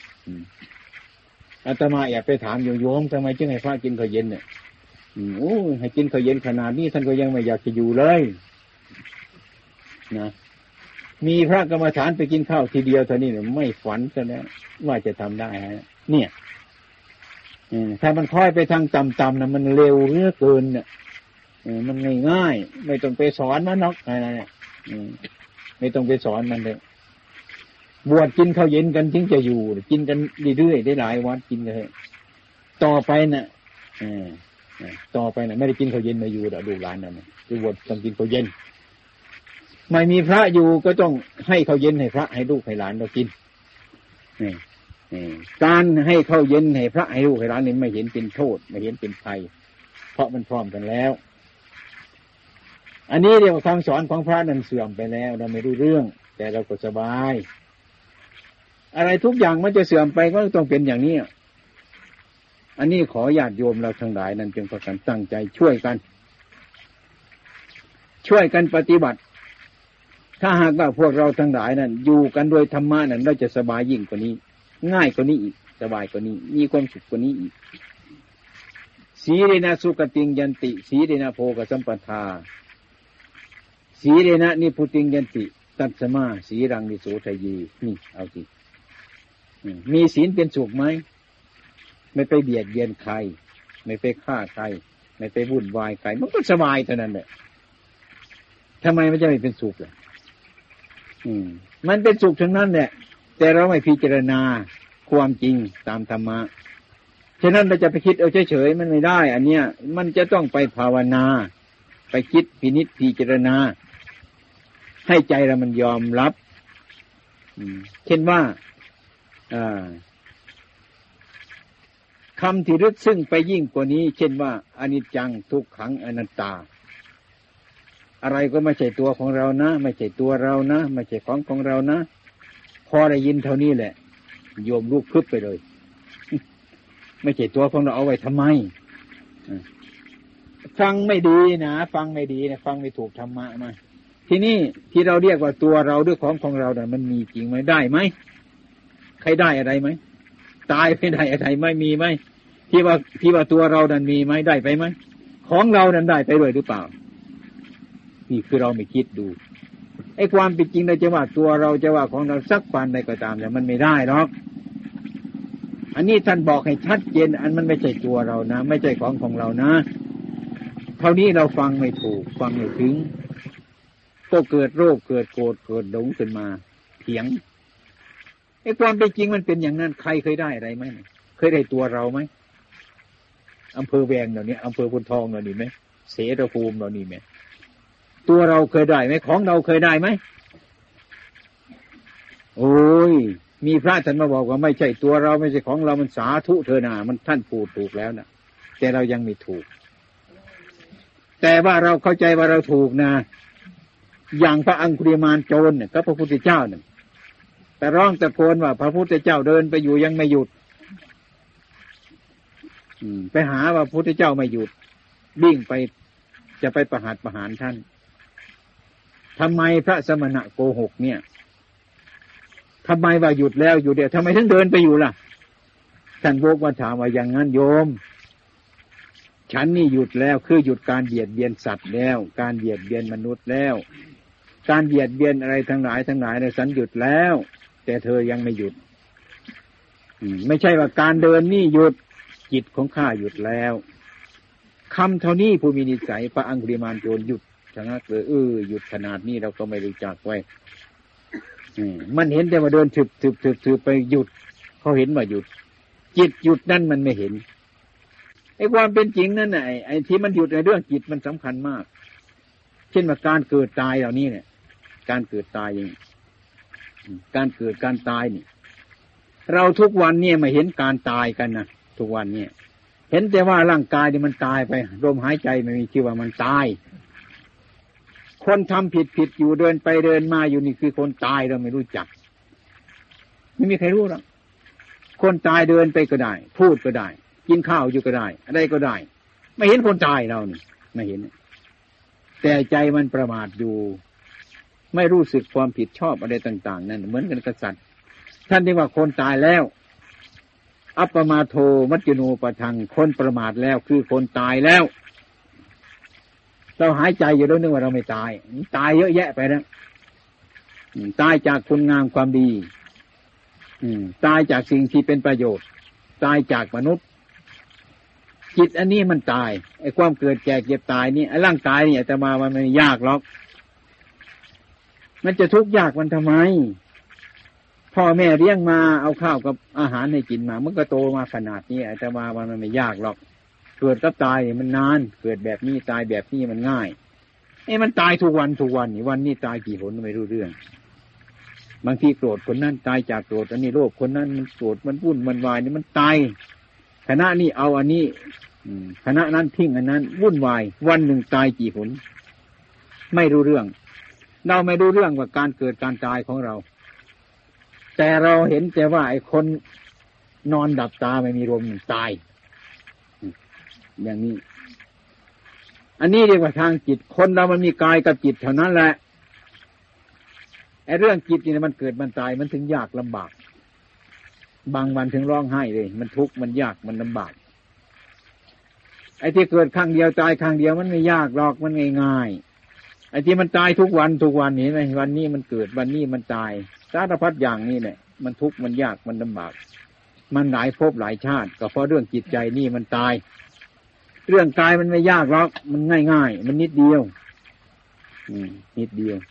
B: อาตมาแอบไปถามโยมทำไมจึงให้พระกินข้าวเย็นเนี่ยให้กินข้าวเย็นขนาดนี้ท่านก็ยังไม่อยากจะอยู่เลยนะมีพระกรรมฐานไปกินข้าวทีเดียวเท่านี้เนี่ยไม่ฝันซะแล้วว่าจะทำได้ฮะเนี่ยถ้ามันค่อยไปทางต่ำๆนะมันเร็วเหลือเกินเนี่ยมันง่ายๆไม่ต้องไปสอนมันหรอกอะไรเนี่ยไม่ต้องไปสอนมันเลยบวชกินข้าวเย็นกันถึงจะอยู่กินกันเรื่อยๆได้หลายวันกินเลยต่อไปน่ะต่อไปน่ะไม่ได้กินข้าวเย็นมาอยู่หรอกดูร้านนั่นจะบวชต้องกินข้าวเย็นไม่มีพระอยู่ก็ต้องให้ข้าวเย็นให้พระให้ลูกให้หลานเรากินการให้ข้าวเย็นให้พระให้ลูกให้หลานนี่ไม่เห็นเป็นโทษไม่เห็นเป็นภัยเพราะมันพร้อมกันแล้วอันนี้เรียกว่าคำสอนของพระนั้นเสื่อมไปแล้วเราไม่รู้เรื่องแต่เราก็สบายอะไรทุกอย่างมันจะเสื่อมไปก็ต้องเป็นอย่างนี้อันนี้ขอญาติโยมเราทั้งหลายนั้นจงประกันตั้งใจช่วยกันปฏิบัติถ้าหากว่าพวกเราทั้งหลายนั้นอยู่กันโดยธรรมะนั้นเราจะสบายยิ่งกว่านี้ง่ายกว่านี้อีกสบายกว่านี้มีความสุขกว่านี้อีกสีเรนะสุขติงยันติสีเรนะโภคสัมปทาสีเรนะนิพุติงยันติตัสสมาสีรังนิโสทยีนี่เอาสิมีศีลเป็นสุขไหมไม่ไปเบียดเบียนใครไม่ไปฆ่าใครไม่ไปวุ่นวายใครมันก็สบายเท่านั้นแหละทำไมมันจะไม่เป็นสุขล่ะมันเป็นสุขทั้งนั้นแหละแต่เราไม่พิจารณาความจริงตามธรรมะฉะนั้นเราจะไปคิดเอาเฉยๆมันไม่ได้อันเนี้ยมันจะต้องไปภาวนาไปคิดพินิจพิจารณาให้ใจเรามันยอมรับเช่นว่าคำที่ลึกซึ้งไปยิ่งกว่านี้เช่นว่าอนิจจังทุกขังอนัตตาอะไรก็ไม่ใช่ตัวของเรานะไม่ใช่ตัวเรานะไม่ใช่ของเรานะพอได้ยินเท่านี้แหละโยมลุกพึบไปเลยไม่ใช่ตัวของเราเอาไว้ทำไมฟังไม่ดีนะฟังไม่ดีนะฟังไม่ถูกธรรมะมาที่นี่ที่เราเรียกว่าตัวเราด้วยของเราเนี่ยมันมีจริงไหมได้ไหมใครได้อะไรไหมตายไม่ได้อะไรไม่มีไหมที่ว่าตัวเรานั้นมีไหมได้ไปไหมของเรานั้นได้ไปด้วยหรือเปล่านี่คือเราไม่คิดดูไอ้ความเป็นจริงเราจะว่าตัวเราจะว่าของเราสักปานใดก็ตามแต่มันไม่ได้หรอกอันนี้ท่านบอกให้ชัดเจนอันมันไม่ใช่ตัวเรานะไม่ใช่ของเรานะเท่านี้เราฟังไม่ถูกฟังไม่ถึงก็เกิดโรคเกิดโกรธเกิดหลงขึ้นมาเถียงไอ้ความเป็นจริงมันเป็นอย่างนั้นใครเคยได้อะไรไหมเคยได้ตัวเราไหมอำเภอแวงเหล่านี้อำเภอพุนทองเหล่านี้ไหมเสรภูมิเหล่านี้ไหมตัวเราเคยได้ไหมของเราเคยได้ไหมโอ้ยมีพระท่านมาบอกว่าไม่ใช่ตัวเราไม่ใช่ของเรามันสาธุเธอนามันท่านพูดถูกแล้วนะแต่เรายังไม่ถูกแต่ว่าเราเข้าใจว่าเราถูกนะอย่างพระอังคุลิมานโจรเนี่ยก็พระพุทธเจ้าเนี่ยแต่ร้องตะโกนว่าพระพุทธเจ้าเดินไปอยู่ยังไม่หยุดไปหาว่าพระพุทธเจ้าไม่หยุดวิ่งไปจะไปประหารท่านทำไมพระสมณะโกหกเนี่ยทำไมว่าหยุดแล้วอยู่เดียวทำไมถึงเดินไปอยู่ล่ะท่านโบกมาถามว่าอย่างนั้นโยมฉันนี่หยุดแล้วคือหยุดการเบียดเบียนสัตว์แล้วการเบียดเบียนมนุษย์แล้วการเบียดเบียนอะไรทั้งหลายเนี่ยฉันหยุดแล้วแต่เธอยังไม่หยุดไม่ใช่ว่าการเดินนี่หยุดจิตของข้าหยุดแล้วคำเท่านี้ผู้มีนิสัยพระอังคุลิมานโจรหยุดชะงักเลยหยุดขนาดนี้เราก็ไม่รู้จักไว้มันเห็นแต่ว่าเดินถึบไปหยุดเขาเห็นว่าหยุดจิตหยุดนั่นมันไม่เห็นไอ้ความเป็นจริงนั่นไอ้ที่มันหยุดในเรื่องจิตมันสำคัญมากเช่นว่าการเกิดตายเหล่านี้เนี่ยการเกิดตายอย่างการเกิดการตายนี่เราทุกวันเนี่ยไม่เห็นการตายกันนะทุกวันเนี่ยเห็นแต่ว่าร่างกายนี่มันตายไปลมหายใจไม่มีชื่อว่ามันตายคนทำผิดอยู่เดินไปเดินมาอยู่นี่คือคนตายเราไม่รู้จักไม่มีใครรู้หรอกคนตายเดินไปก็ได้พูดก็ได้กินข้าวอยู่ก็ได้อะไรก็ได้ไม่เห็นคนตายเรานี่ไม่เห็นแต่ใจมันประมาทอยู่ไม่รู้สึกความผิดชอบอะไรต่างๆนั่นเหมือนกันกษัตริย์ท่านเรียกว่าคนตายแล้วอัปปมาโทมัจจุโนปทังคนประมาทแล้วคือคนตายแล้วเราหายใจอยู่แล้วนึกว่าเราไม่ตายตายเยอะแยะไปนะตายจากคุณงามความดีตายจากสิ่งที่เป็นประโยชน์ตายจากมนุษย์จิตอันนี้มันตายไอ้ความเกิดแก่เจ็บตายนี่ไอ้ร่างกายนี่อาตมามันไม่ยากหรอกมันจะทุกข์ยากมันทำไมพ่อแม่เลี้ยงมาเอาข้าวกับอาหารให้กินมามันก็โตมาขนาดนี้อาตมามันไม่ยากหรอกเกิดกับตายมันนานเกิดแบบนี้ตายแบบนี้มันง่ายมันตายทุกวันนี่วันนี้ตายกี่หนไม่รู้เรื่องบางทีโกรธคนนั้นตายจากโกรธอันนี้โลภคนนั้นมันโกรธมันวุ่นมันวายนี่มันตายคณะนี้เอาอันนี้คณะนั้นทิ้งอันนั้นวุ่นวายวันหนึ่งตายกี่หนไม่รู้เรื่องเราไม่รู้เรื่องว่าการเกิดการตายของเราแต่เราเห็นแต่ว่าไอ้คนนอนดับตาไม่มีลมตายอย่างนี้อันนี้เรียกว่าทางจิตคนเรามันมีกายกับจิตเท่านั้นแหละไอ้เรื่องจิตนี่มันเกิดมันตายมันถึงยากลำบากบางวันถึงร้องไห้เลยมันทุกข์มันยากมันลำบากไอ้ที่เกิดครั้งเดียวตายครั้งเดียวมันไม่ยากหรอกมันง่ายๆไอ้ที่มันตายทุกวันเห็นไหมวันนี้มันเกิดวันนี้มันตายสารพัดอย่างนี้แหละมันทุกข์มันยากมันลำบากมันหลายภพหลายชาติก็เพราะเรื่องจิตใจนี่มันตายเรื่องกายมันไม่ยากหรอกมันง่ายๆมันนิดเดียวนิดเดียว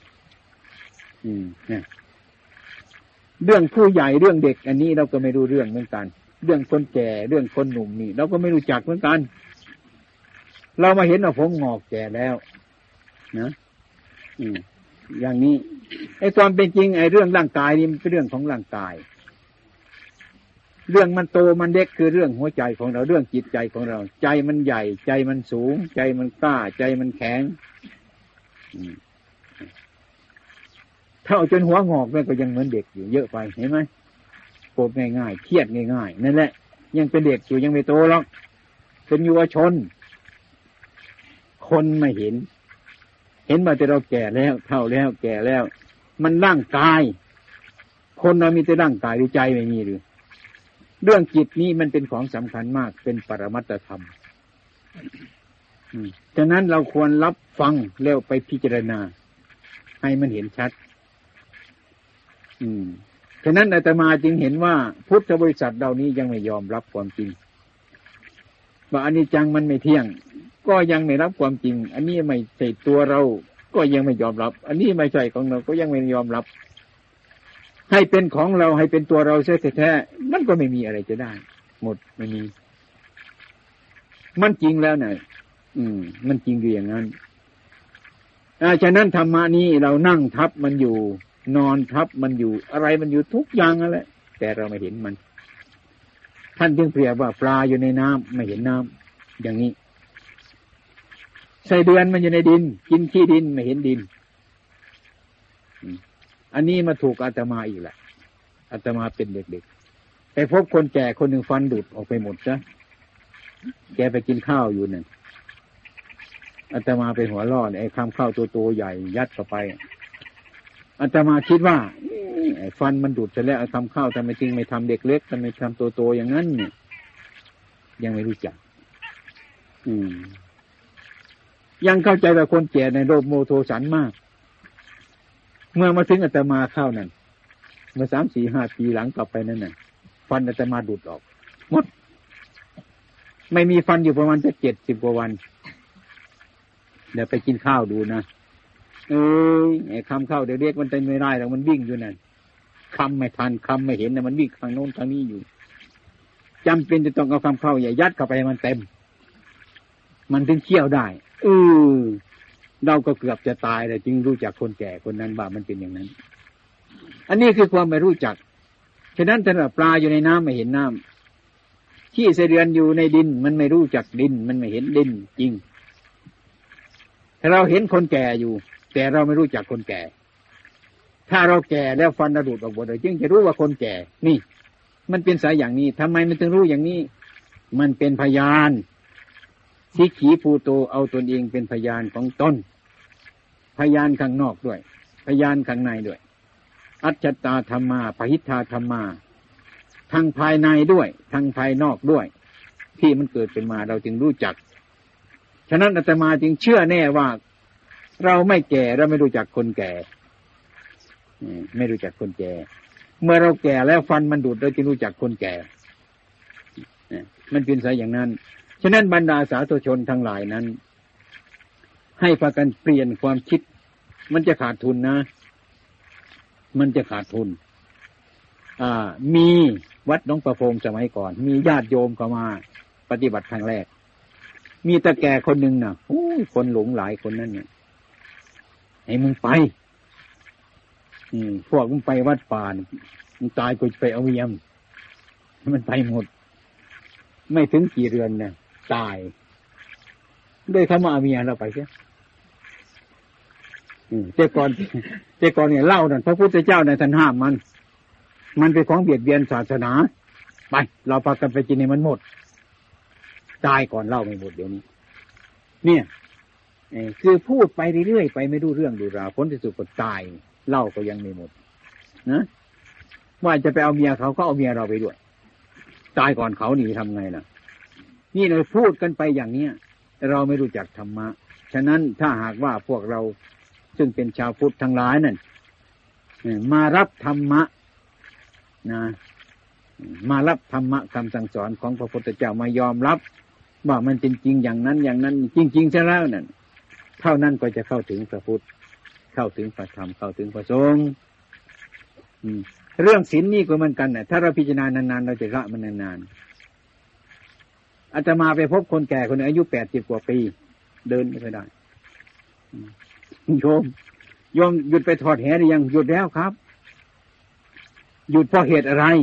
B: เรื่องผู้ใหญ่เรื่องเด็กอันนี้เราก็ไม่รู้เรื่องเหมือนกันเรื่องคนแก่เรื่องคนหนุ่มนี่เราก็ไม่รู้จักเหมือนกันเรามาเห็นว่าผมงอกแก่แล้วนะอย่างนี้ไอ้ความเป็นจริงไอ้เรื่องร่างกายนี่มันเป็นเรื่องของร่างกายเรื่องมันโตมันเด็กคือเรื่องหัวใจของเราเรื่องจิตใจของเราใจมันใหญ่ใจมันสูงใจมันกล้าใจมันแข็งเท่าจนหัวงอกแม่ก็ยังเหมือนเด็กอยู่เยอะไปเห็นไหมโกรธง่ายๆเครียดง่ายๆนั่นแหละยังเป็นเด็กอยู่ยังไม่โตหรอกเป็นเยาวชนคนไม่เห็นว่าแต่เราแก่แล้วเฒ่าแล้วแก่แล้วมันร่างกายคนเรามีแต่ร่างกายหรือใจไม่มีหรือเรื่องจิตนี้มันเป็นของสำคัญมากเป็นปรมัตถธรรมฉะนั้นเราควรรับฟังแล้วไปพิจารณาให้มันเห็นชัดฉะนั้นอาตมาจึงเห็นว่าพุทธบริษัทเหล่านี้ยังไม่ยอมรับความจริงว่าอนิจจังมันไม่เที่ยงก็ยังไม่รับความจริงอันนี้ไม่ใช่ตัวเราก็ยังไม่ยอมรับอันนี้ไม่ใช่ของเราก็ยังไม่ยอมรับให้เป็นของเราให้เป็นตัวเราแท้ๆมันก็ไม่มีอะไรจะได้หมดไม่มีมันจริงแล้วเนี่ยมันจริงอยู่อย่างนั้นฉะนั้นธรรมะนี้เรานั่งทับมันอยู่นอนทับมันอยู่อะไรมันอยู่ทุกอย่างนั่นแหละแต่เราไม่เห็นมันท่านจึงเปรียบว่าปลาอยู่ในน้ำไม่เห็นน้ำอย่างนี้ไส้เดือนมันอยู่ในดินกินขี้ดินไม่เห็นดินอันนี้มาถูกอาตมาอีกแหละอาตมาเป็นเด็กๆไปพบคนแก่คนหนึ่งฟันดุดออกไปหมดซะแกไปกินข้าวอยู่เนี่ยอาตมาไปหัวล่อไอ้คำข้าวตัวโตใหญ่ยัดเข้าไปอาตมาคิดว่าไอ้ฟันมันดุดเสร็จแล้วทำข้าวทำไมจริงไม่ทำเด็กเล็กทำไมทำตัวโตอย่างนั้นเนี่ยยังไม่รู้จักยังเข้าใจว่าคนแก่ในโลภโมโทสันมากเมื่อมาถึงอาตมาเข้านั่นเมื่อ3-4-5 ปีหลังกลับไปนั่นน่ะฟันอาตมาดุดออกหมดไม่มีฟันอยู่ประมาณจะ70 กว่าวันเดี๋ยวไปกินข้าวดูนะไอ้คำข้าวเดี๋ยวเรียกมันเต็มไม่ได้แล้วมันวิ่งอยู่นั่นคำไม่ทันคำไม่เห็นนะมันวิ่งทางโน้นทางนี้อยู่จำเป็นจะต้องเอาคำเข้าอย่ายัดเข้าไปมันเต็มมันถึงเคี่ยวได้เราก็เกือบจะตายแต่จึงรู้จักคนแก่คนนั้นว่ามันเป็นอย่างนั้นอันนี้คือความไม่รู้จักฉะนั้นถ้าปลาอยู่ในน้ำไม่เห็นน้ำขี้ไส้เดือนอยู่ในดินมันไม่รู้จักดินมันไม่เห็นดินจริงถ้าเราเห็นคนแก่อยู่แต่เราไม่รู้จักคนแก่ถ้าเราแก่แล้วฟันระดุดออกหมดเลยจึงจะรู้ว่าคนแก่นี่มันเป็นสายอย่างนี้ทำไมมันถึงรู้อย่างนี้มันเป็นพยานสิขีภูโตเอาตนเองเป็นพยานของตนพยานข้างนอกด้วยพยานข้างในด้วยอัจฉตาธรรมาปหิทธาธรรมาทางภายในด้วยทางภายนอกด้วยที่มันเกิดเป็นมาเราจึงรู้จักฉะนั้นอาตมาจึงเชื่อแน่ว่าเราไม่แก่เราไม่รู้จักคนแก่ไม่รู้จักคนแก่เมื่อเราแก่แล้วฟันมันดุดเราจะรู้จักคนแก่มันเป็นสายอย่างนั้นฉะนั้นบรรดาสาธุชนทั้งหลายนั้นให้พากันเปลี่ยนความคิดมันจะขาดทุนนะมันจะขาดทุนมีวัดหนองประพงสมัยก่อนมีญาติโยมเข้ามาปฏิบัติครั้งแรกมีตาแก่คนหนึ่งน่ะคนหลงหลายคนนั้นเนี่ยให้มึงไปพวกมึงไปวัดป่ามึงตายกูจะไปเอาเยี่ยมมันไปหมดไม่ถึงกี่เดือนเนี่ยตายด้วยคำว่าเมียเราไปใช่แต่ก่อนเนี่ยเล่านั่นพระพุทธเจ้าในท่านห้ามมันเป็นของเบียดเบียนศาสนาไปเราพากันไปกินให้มันหมดตายก่อนเล่าไม่หมดเดี๋ยวนี้เนี่ยคือพูดไปเรื่อยๆไปไม่รู้เรื่องดูราวผลที่สุดก็ตายเล่าก็ยังไม่หมดนะว่าจะไปเอาเมียเขาก็เอาเมียเราไปด้วยตายก่อนเขาหนีทำไงล่ะนี่เราพูดกันไปอย่างเนี้ยเราไม่รู้จักธรรมะฉะนั้นถ้าหากว่าพวกเราซึ่งเป็นชาวพุทธทั้งหลายนั่นมารับธรรมะนะมารับธรรมะคำสั่งสอนของพระพุทธเจ้ามายอมรับว่ามันเป็นจริงอย่างนั้นอย่างนั้นจริงๆใช่แล้วนั่นเท่านั้นก็จะเข้าถึงพระพุทธเข้าถึงพระธรรมเข้าถึงพระสงฆ์เรื่องศีลนี่ก็เหมือนกันนะถ้าเราพิจารณานานๆเราจะละมันนานๆอาตมาไปพบคนแก่คนหนึ่งอายุ80 กว่าปีเดินไม่ค่อยได้โยมหยุดไปทอดแหหรือยังหยุดแล้วครับหยุดเพราะเหตุอะไร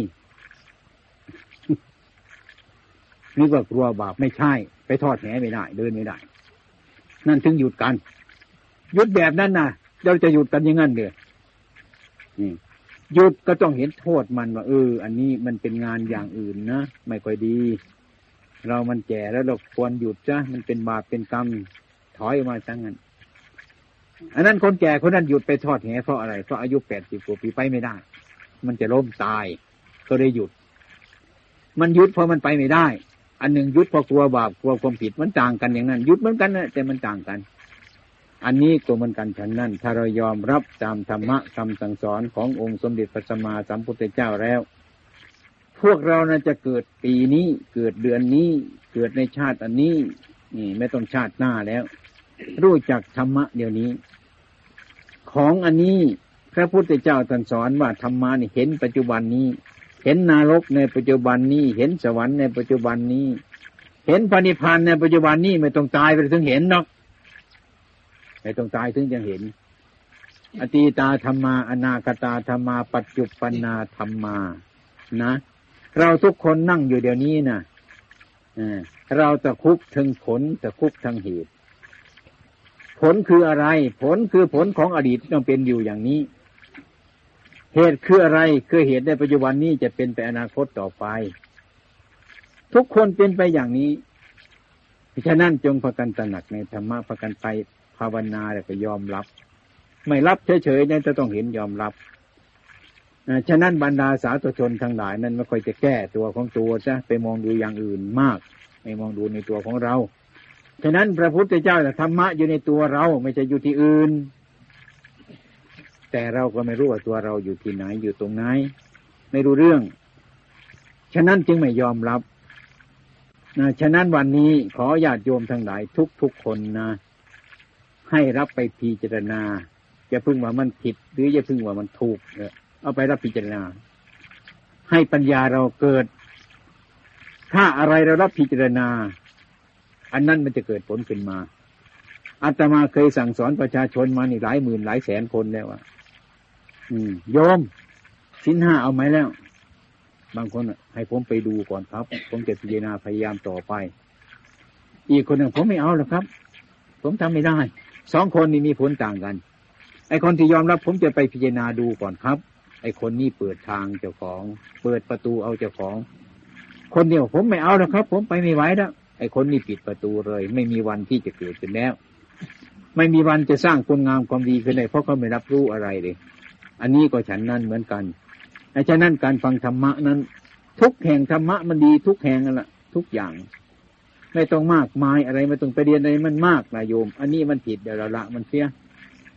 B: นึกว่ากลัวบาปไม่ใช่ไปทอดแหไม่ได้เดินไม่ได้นั่นถึงหยุดกันหยุดแบบนั้นนะเราจะหยุดกันอย่างนั้นเลยหยุดก็ต้องเห็นโทษมันว่าอันนี้มันเป็นงานอย่างอื่นนะไม่ค่อยดีเรามันแก่แล้วเราควรหยุดจ้ะมันเป็นบาปเป็นกรรมถอยออกมาซะงั้นอันนั้นคนแก่คนนั้นหยุดไปทอดแหเพราะอะไรเพราะอายุ80 กว่าปีไปไม่ได้มันจะล้มตายก็เลยหยุดมันหยุดเพราะมันไปไม่ได้อันหนึ่งหยุดเพราะกลัวบาปกลัวความผิดมันต่างกันอย่างนั้นหยุดเหมือนกันนะแต่มันต่างกันอันนี้ก็เหมือนกันฉะนั้นถ้าเรายอมรับตามธรรมะคำสั่งสอนขององค์สมเด็จพระสัมมาสัมพุทธเจ้าแล้วพวกเราน่าจะเกิดปีนี้เกิดเดือนนี้เกิดในชาติอันนี้นี่ไม่ต้องชาติหน้าแล้วรู้จักธรรมะเดี๋ยวนี้ของอันนี้พระพุทธเจ้าตรัสสอนว่าธรรมะนี่เห็นปัจจุบันนี้เห็นนรกในปัจจุบันนี้เห็นสวรรค์ในปัจจุบันนี้เห็นพระนิพพานในปัจจุบันนี้ไม่ต้องตายไปถึงเห็นหรอกไม่ต้องตายถึงจะเห็นอตีตาธรรมาอนาคตาธรรมาปัจจุปนาธรรมานะเราทุกคนนั่งอยู่เดี๋ยวนี้นะเราตะคุบถึงผลตะคุบทั้งเหตุผลคืออะไรผลคือผลของอดีตที่ต้องเป็นอยู่อย่างนี้เหตุคืออะไรคือเหตุในปัจจุบันนี้จะเป็นไปอนาคตต่อไปทุกคนเป็นไปอย่างนี้ฉะนั้นจงพากันตระหนักในธรรมะพากันไปภาวนาแล้วก็ยอมรับไม่รับเฉยๆเนี่ยจะต้องเห็นยอมรับฉะนั้นบรรดาสาธุชนทั้งหลายนั้นไม่ค่อยจะแก้ตัวของตัวซะไปมองดูอย่างอื่นมากไม่มองดูในตัวของเราฉะนั้นพระพุทธเจ้าธรรมะอยู่ในตัวเราไม่ใช่อยู่ที่อื่นแต่เราก็ไม่รู้ว่าตัวเราอยู่ที่ไหนอยู่ตรงไหนไม่รู้เรื่องฉะนั้นจึงไม่ยอมรับฉะนั้นวันนี้ขอญาติโยมทั้งหลายทุกคนนะให้รับไปพิจารณาอย่าพึ่งว่ามันผิดหรืออย่าพึ่งว่ามันถูกเอาไปรับพิจารณาให้ปัญญาเราเกิดถ้าอะไรเรารับพิจารณาอันนั้นมันจะเกิดผลขึ้นมาอาตมาเคยสั่งสอนประชาชนมานี่หลายหมื่นหลายแสนคนแล้วโยมศีล 5เอาไหมแล้วบางคนให้ผมไปดูก่อนครับผมจะพิจารณาพยายามต่อไปอีกคนหนึ่งผมไม่เอาหรอกครับผมทำไม่ได้2 คนนี่มีผลต่างกันไอ้คนที่ยอมรับผมจะไปพิจารณาดูก่อนครับไอ้คนนี้เปิดทางเจ้าของเปิดประตูเอาเจ้าของคนเดียวผมไม่เอาหรอกครับผมไปไม่ไหวแล้วไอ้คนนี้ปิดประตูเลยไม่มีวันที่จะเกิดขึ้นแล้วไม่มีวันจะสร้างคุณงามความดีขึ้นเลยเพราะเขาไม่รับรู้อะไรเลยอันนี้ก็ฉันนั้นเหมือนกันฉะนั้นการฟังธรรมะนั้นทุกแห่งธรรมะมันดีทุกแห่งนั่นแหละทุกอย่างไม่ต้องมากมายอะไรไม่ต้องไปเรียนอะไรมันมากนะโยมอันนี้มันผิดเดี๋ยวเราละมันเสีย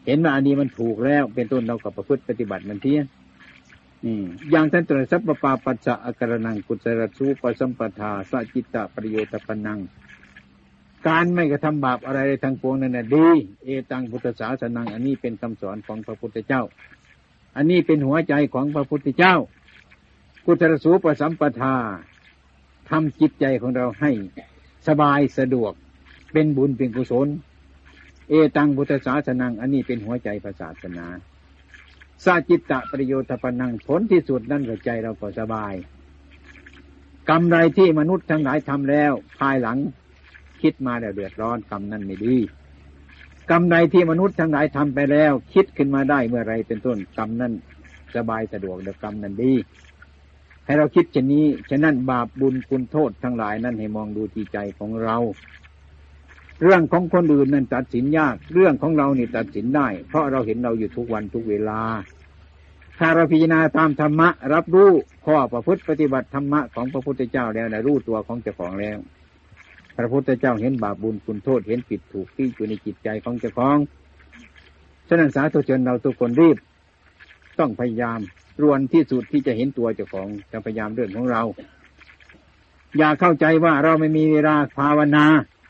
B: เห็นว่าอันนี้มันถูกแล้วเป็นต้นเราก็ประพฤติปฏิบัติมันเที่ยอย่างท่านตรัสสัพพปาปัสสะอาการนังกุศลสูปสัมปทาสัจจิตตประโยชน์ปนังการไม่กระทำบาปอะไรทางปวงนั่นน่ะดีเอตังพุทธศาสนังอันนี้เป็นคำสอนของพระพุทธเจ้าอันนี้เป็นหัวใจของพระพุทธเจ้ากุศลสูปสัมปทาทำจิตใจของเราให้สบายสะดวกเป็นบุญเป็นกุศลเอตังพุทธศาสนังอันนี้เป็นหัวใจพระศาสนาสัจจิตตประโยชน์ปนังผลที่สุดนั่นก็ใจเราก็สบายกรรมใดที่มนุษย์ทั้งหลายทำแล้วภายหลังคิดมาแล้วเดือดร้อนกรรมนั้นไม่ดีกรรมใดที่มนุษย์ทั้งหลายทำไปแล้วคิดขึ้นมาได้เมื่อไรเป็นต้นกรรมนั้นสบายสะดวกเดี๋ยวกรรมนั้นดีให้เราคิดเช่นนี้ฉะนั้นบาปบุญคุณโทษทั้งหลายนั้นให้มองดูที่ใจของเราเรื่องของคนอื่นนั้นตัดสินยากเรื่องของเรานี่ตัดสินได้เพราะเราเห็นเราอยู่ทุกวันทุกเวลาถ้าเราพิจารณาตามธรรมะรับรู้ข้อประพฤติปฏิบัติธรรมะของพระพุทธเจ้าแล้วนะรู้ตัวของเจ้าของแล้วพระพุทธเจ้าเห็นบาปบุญคุณโทษเห็นผิดถูกที่อยู่ในจิตใจของเจ้าของฉะนั้นสาธุชนเราทุกคนรีบต้องพยายามรวนที่สุดที่จะเห็นตัวเจ้าของจะพยายามเรื่องของเราอย่าเข้าใจว่าเราไม่มีเวลาภาวนา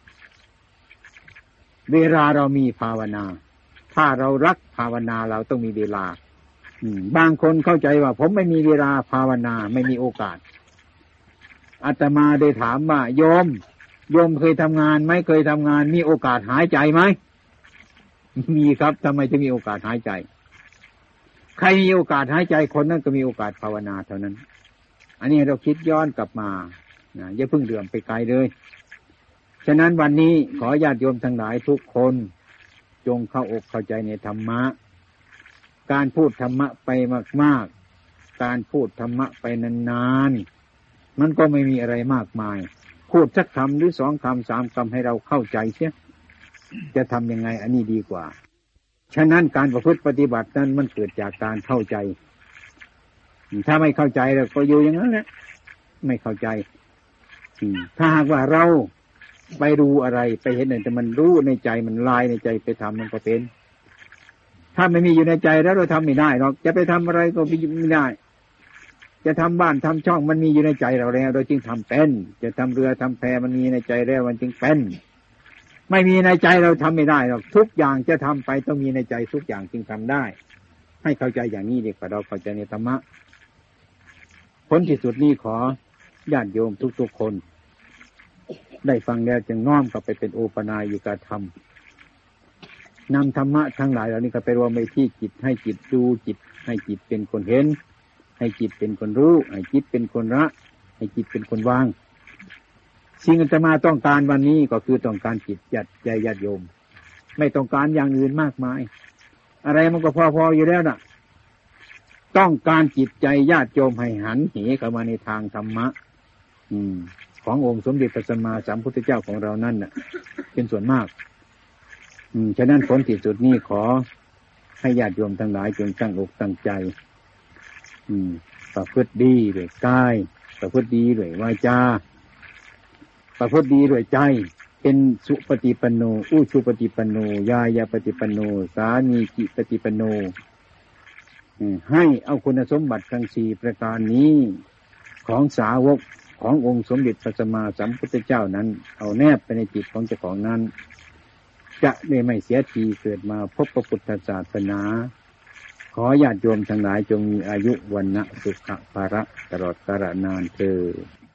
B: เวลาเรามีภาวนาถ้าเรารักภาวนาเราต้องมีเวลาบางคนเข้าใจว่าผมไม่มีเวลาภาวนาไม่มีโอกาสอาตมาได้ถามว่าโยมเคยทำงานไหมเคยทำงานมีโอกาสหายใจไหมมีครับทำไมจะมีโอกาสหายใจใครมีโอกาสหายใจคนนั้นก็มีโอกาสภาวนาเท่านั้นอันนี้เราคิดย้อนกลับมาอย่าเพิ่งเดือมไปไกลเลยฉะนั้นวันนี้ขอญาติโยมทั้งหลายทุกคนจงเข้าอกเข้าใจในธรรมะการพูดธรรมะไปมากๆการพูดธรรมะไปนานๆมันก็ไม่มีอะไรมากมายพูดสักคำหรือ2 คำ 3 คำให้เราเข้าใจเสียจะทำยังไงอันนี้ดีกว่าฉะนั้นการประพฤติปฏิบัตินั้นมันเกิดจากการเข้าใจถ้าไม่เข้าใจเราก็อยู่อย่างนั้นแหละไม่เข้าใจถ้าหากว่าเราไปดูอะไรไปเห็นแต่มันรู้ในใจมันลายในใจไปทำมันก็เป็นถ้าไม่มีอยู่ในใจแล้วเราทำไม่ได้หรอกจะไปทำอะไรก็ไม่ได้จะทำบ้านทำช่องมันมีอยู่ในใจเราแล้วเราจึงทำเป็นจะทำเรือทำแพมันมีในใจแล้วมันจึงเป็นไม่มีในใจเราทำไม่ได้หรอกทุกอย่างจะทำไปต้องมีในใจทุกอย่างจึงทำได้ให้เข้าใจอย่างนี้ดีกว่าเราเข้าใจในธรรมะผลที่สุดนี้ขอญาติโยมทุกๆคนได้ฟังแล้วจึงน้อมกลับไปเป็นโอปนายกธรรมนำธรรมะทั้งหลายเหล่านี้ก็ไปรวมไปที่จิตให้จิตดูจิตให้จิตเป็นคนเห็นให้จิตเป็นคนรู้ให้จิตเป็นคนละให้จิตเป็นคนวางสิ่งที่อาตมาต้องการวันนี้ก็คือต้องการจิตใจญาติโยมไม่ต้องการอย่างอื่นมากมายอะไรมันก็พออยู่แล้วน่ะต้องการจิตใจญาติโยมให้หันเหเข้ามาในทางธรรมะขององค์สมเด็จพระสัมมาสัมพุทธเจ้าของเรานั่นน่ะเป็นส่วนมากฉะนั้นผลที่สุดนี้ขอให้ญาติโยมทั้งหลายจงตั้งอกตั้งใจประพฤติดีด้วยกายประพฤติดีด้วยวาจาประพฤติดีด้วยใจเป็นสุปฏิปันโนอุชุปฏิปันโนยายาปฏิปันโนสามีจิปฏิปันโนให้เอาคุณสมบัติทั้ง4ประการนี้ของสาวกขององค์สมเด็จพระสัมมาสัมพุทธเจ้านั้นเอาแนบไปในจิตของเจ้าของนั้นจะได้ไม่เสียทีเกิดมาพบพระพุทธศาสนาขอญาติโยมทั้งหลายจงมีอายุวันนะสุขภาระตลอดกาลนานเทอญ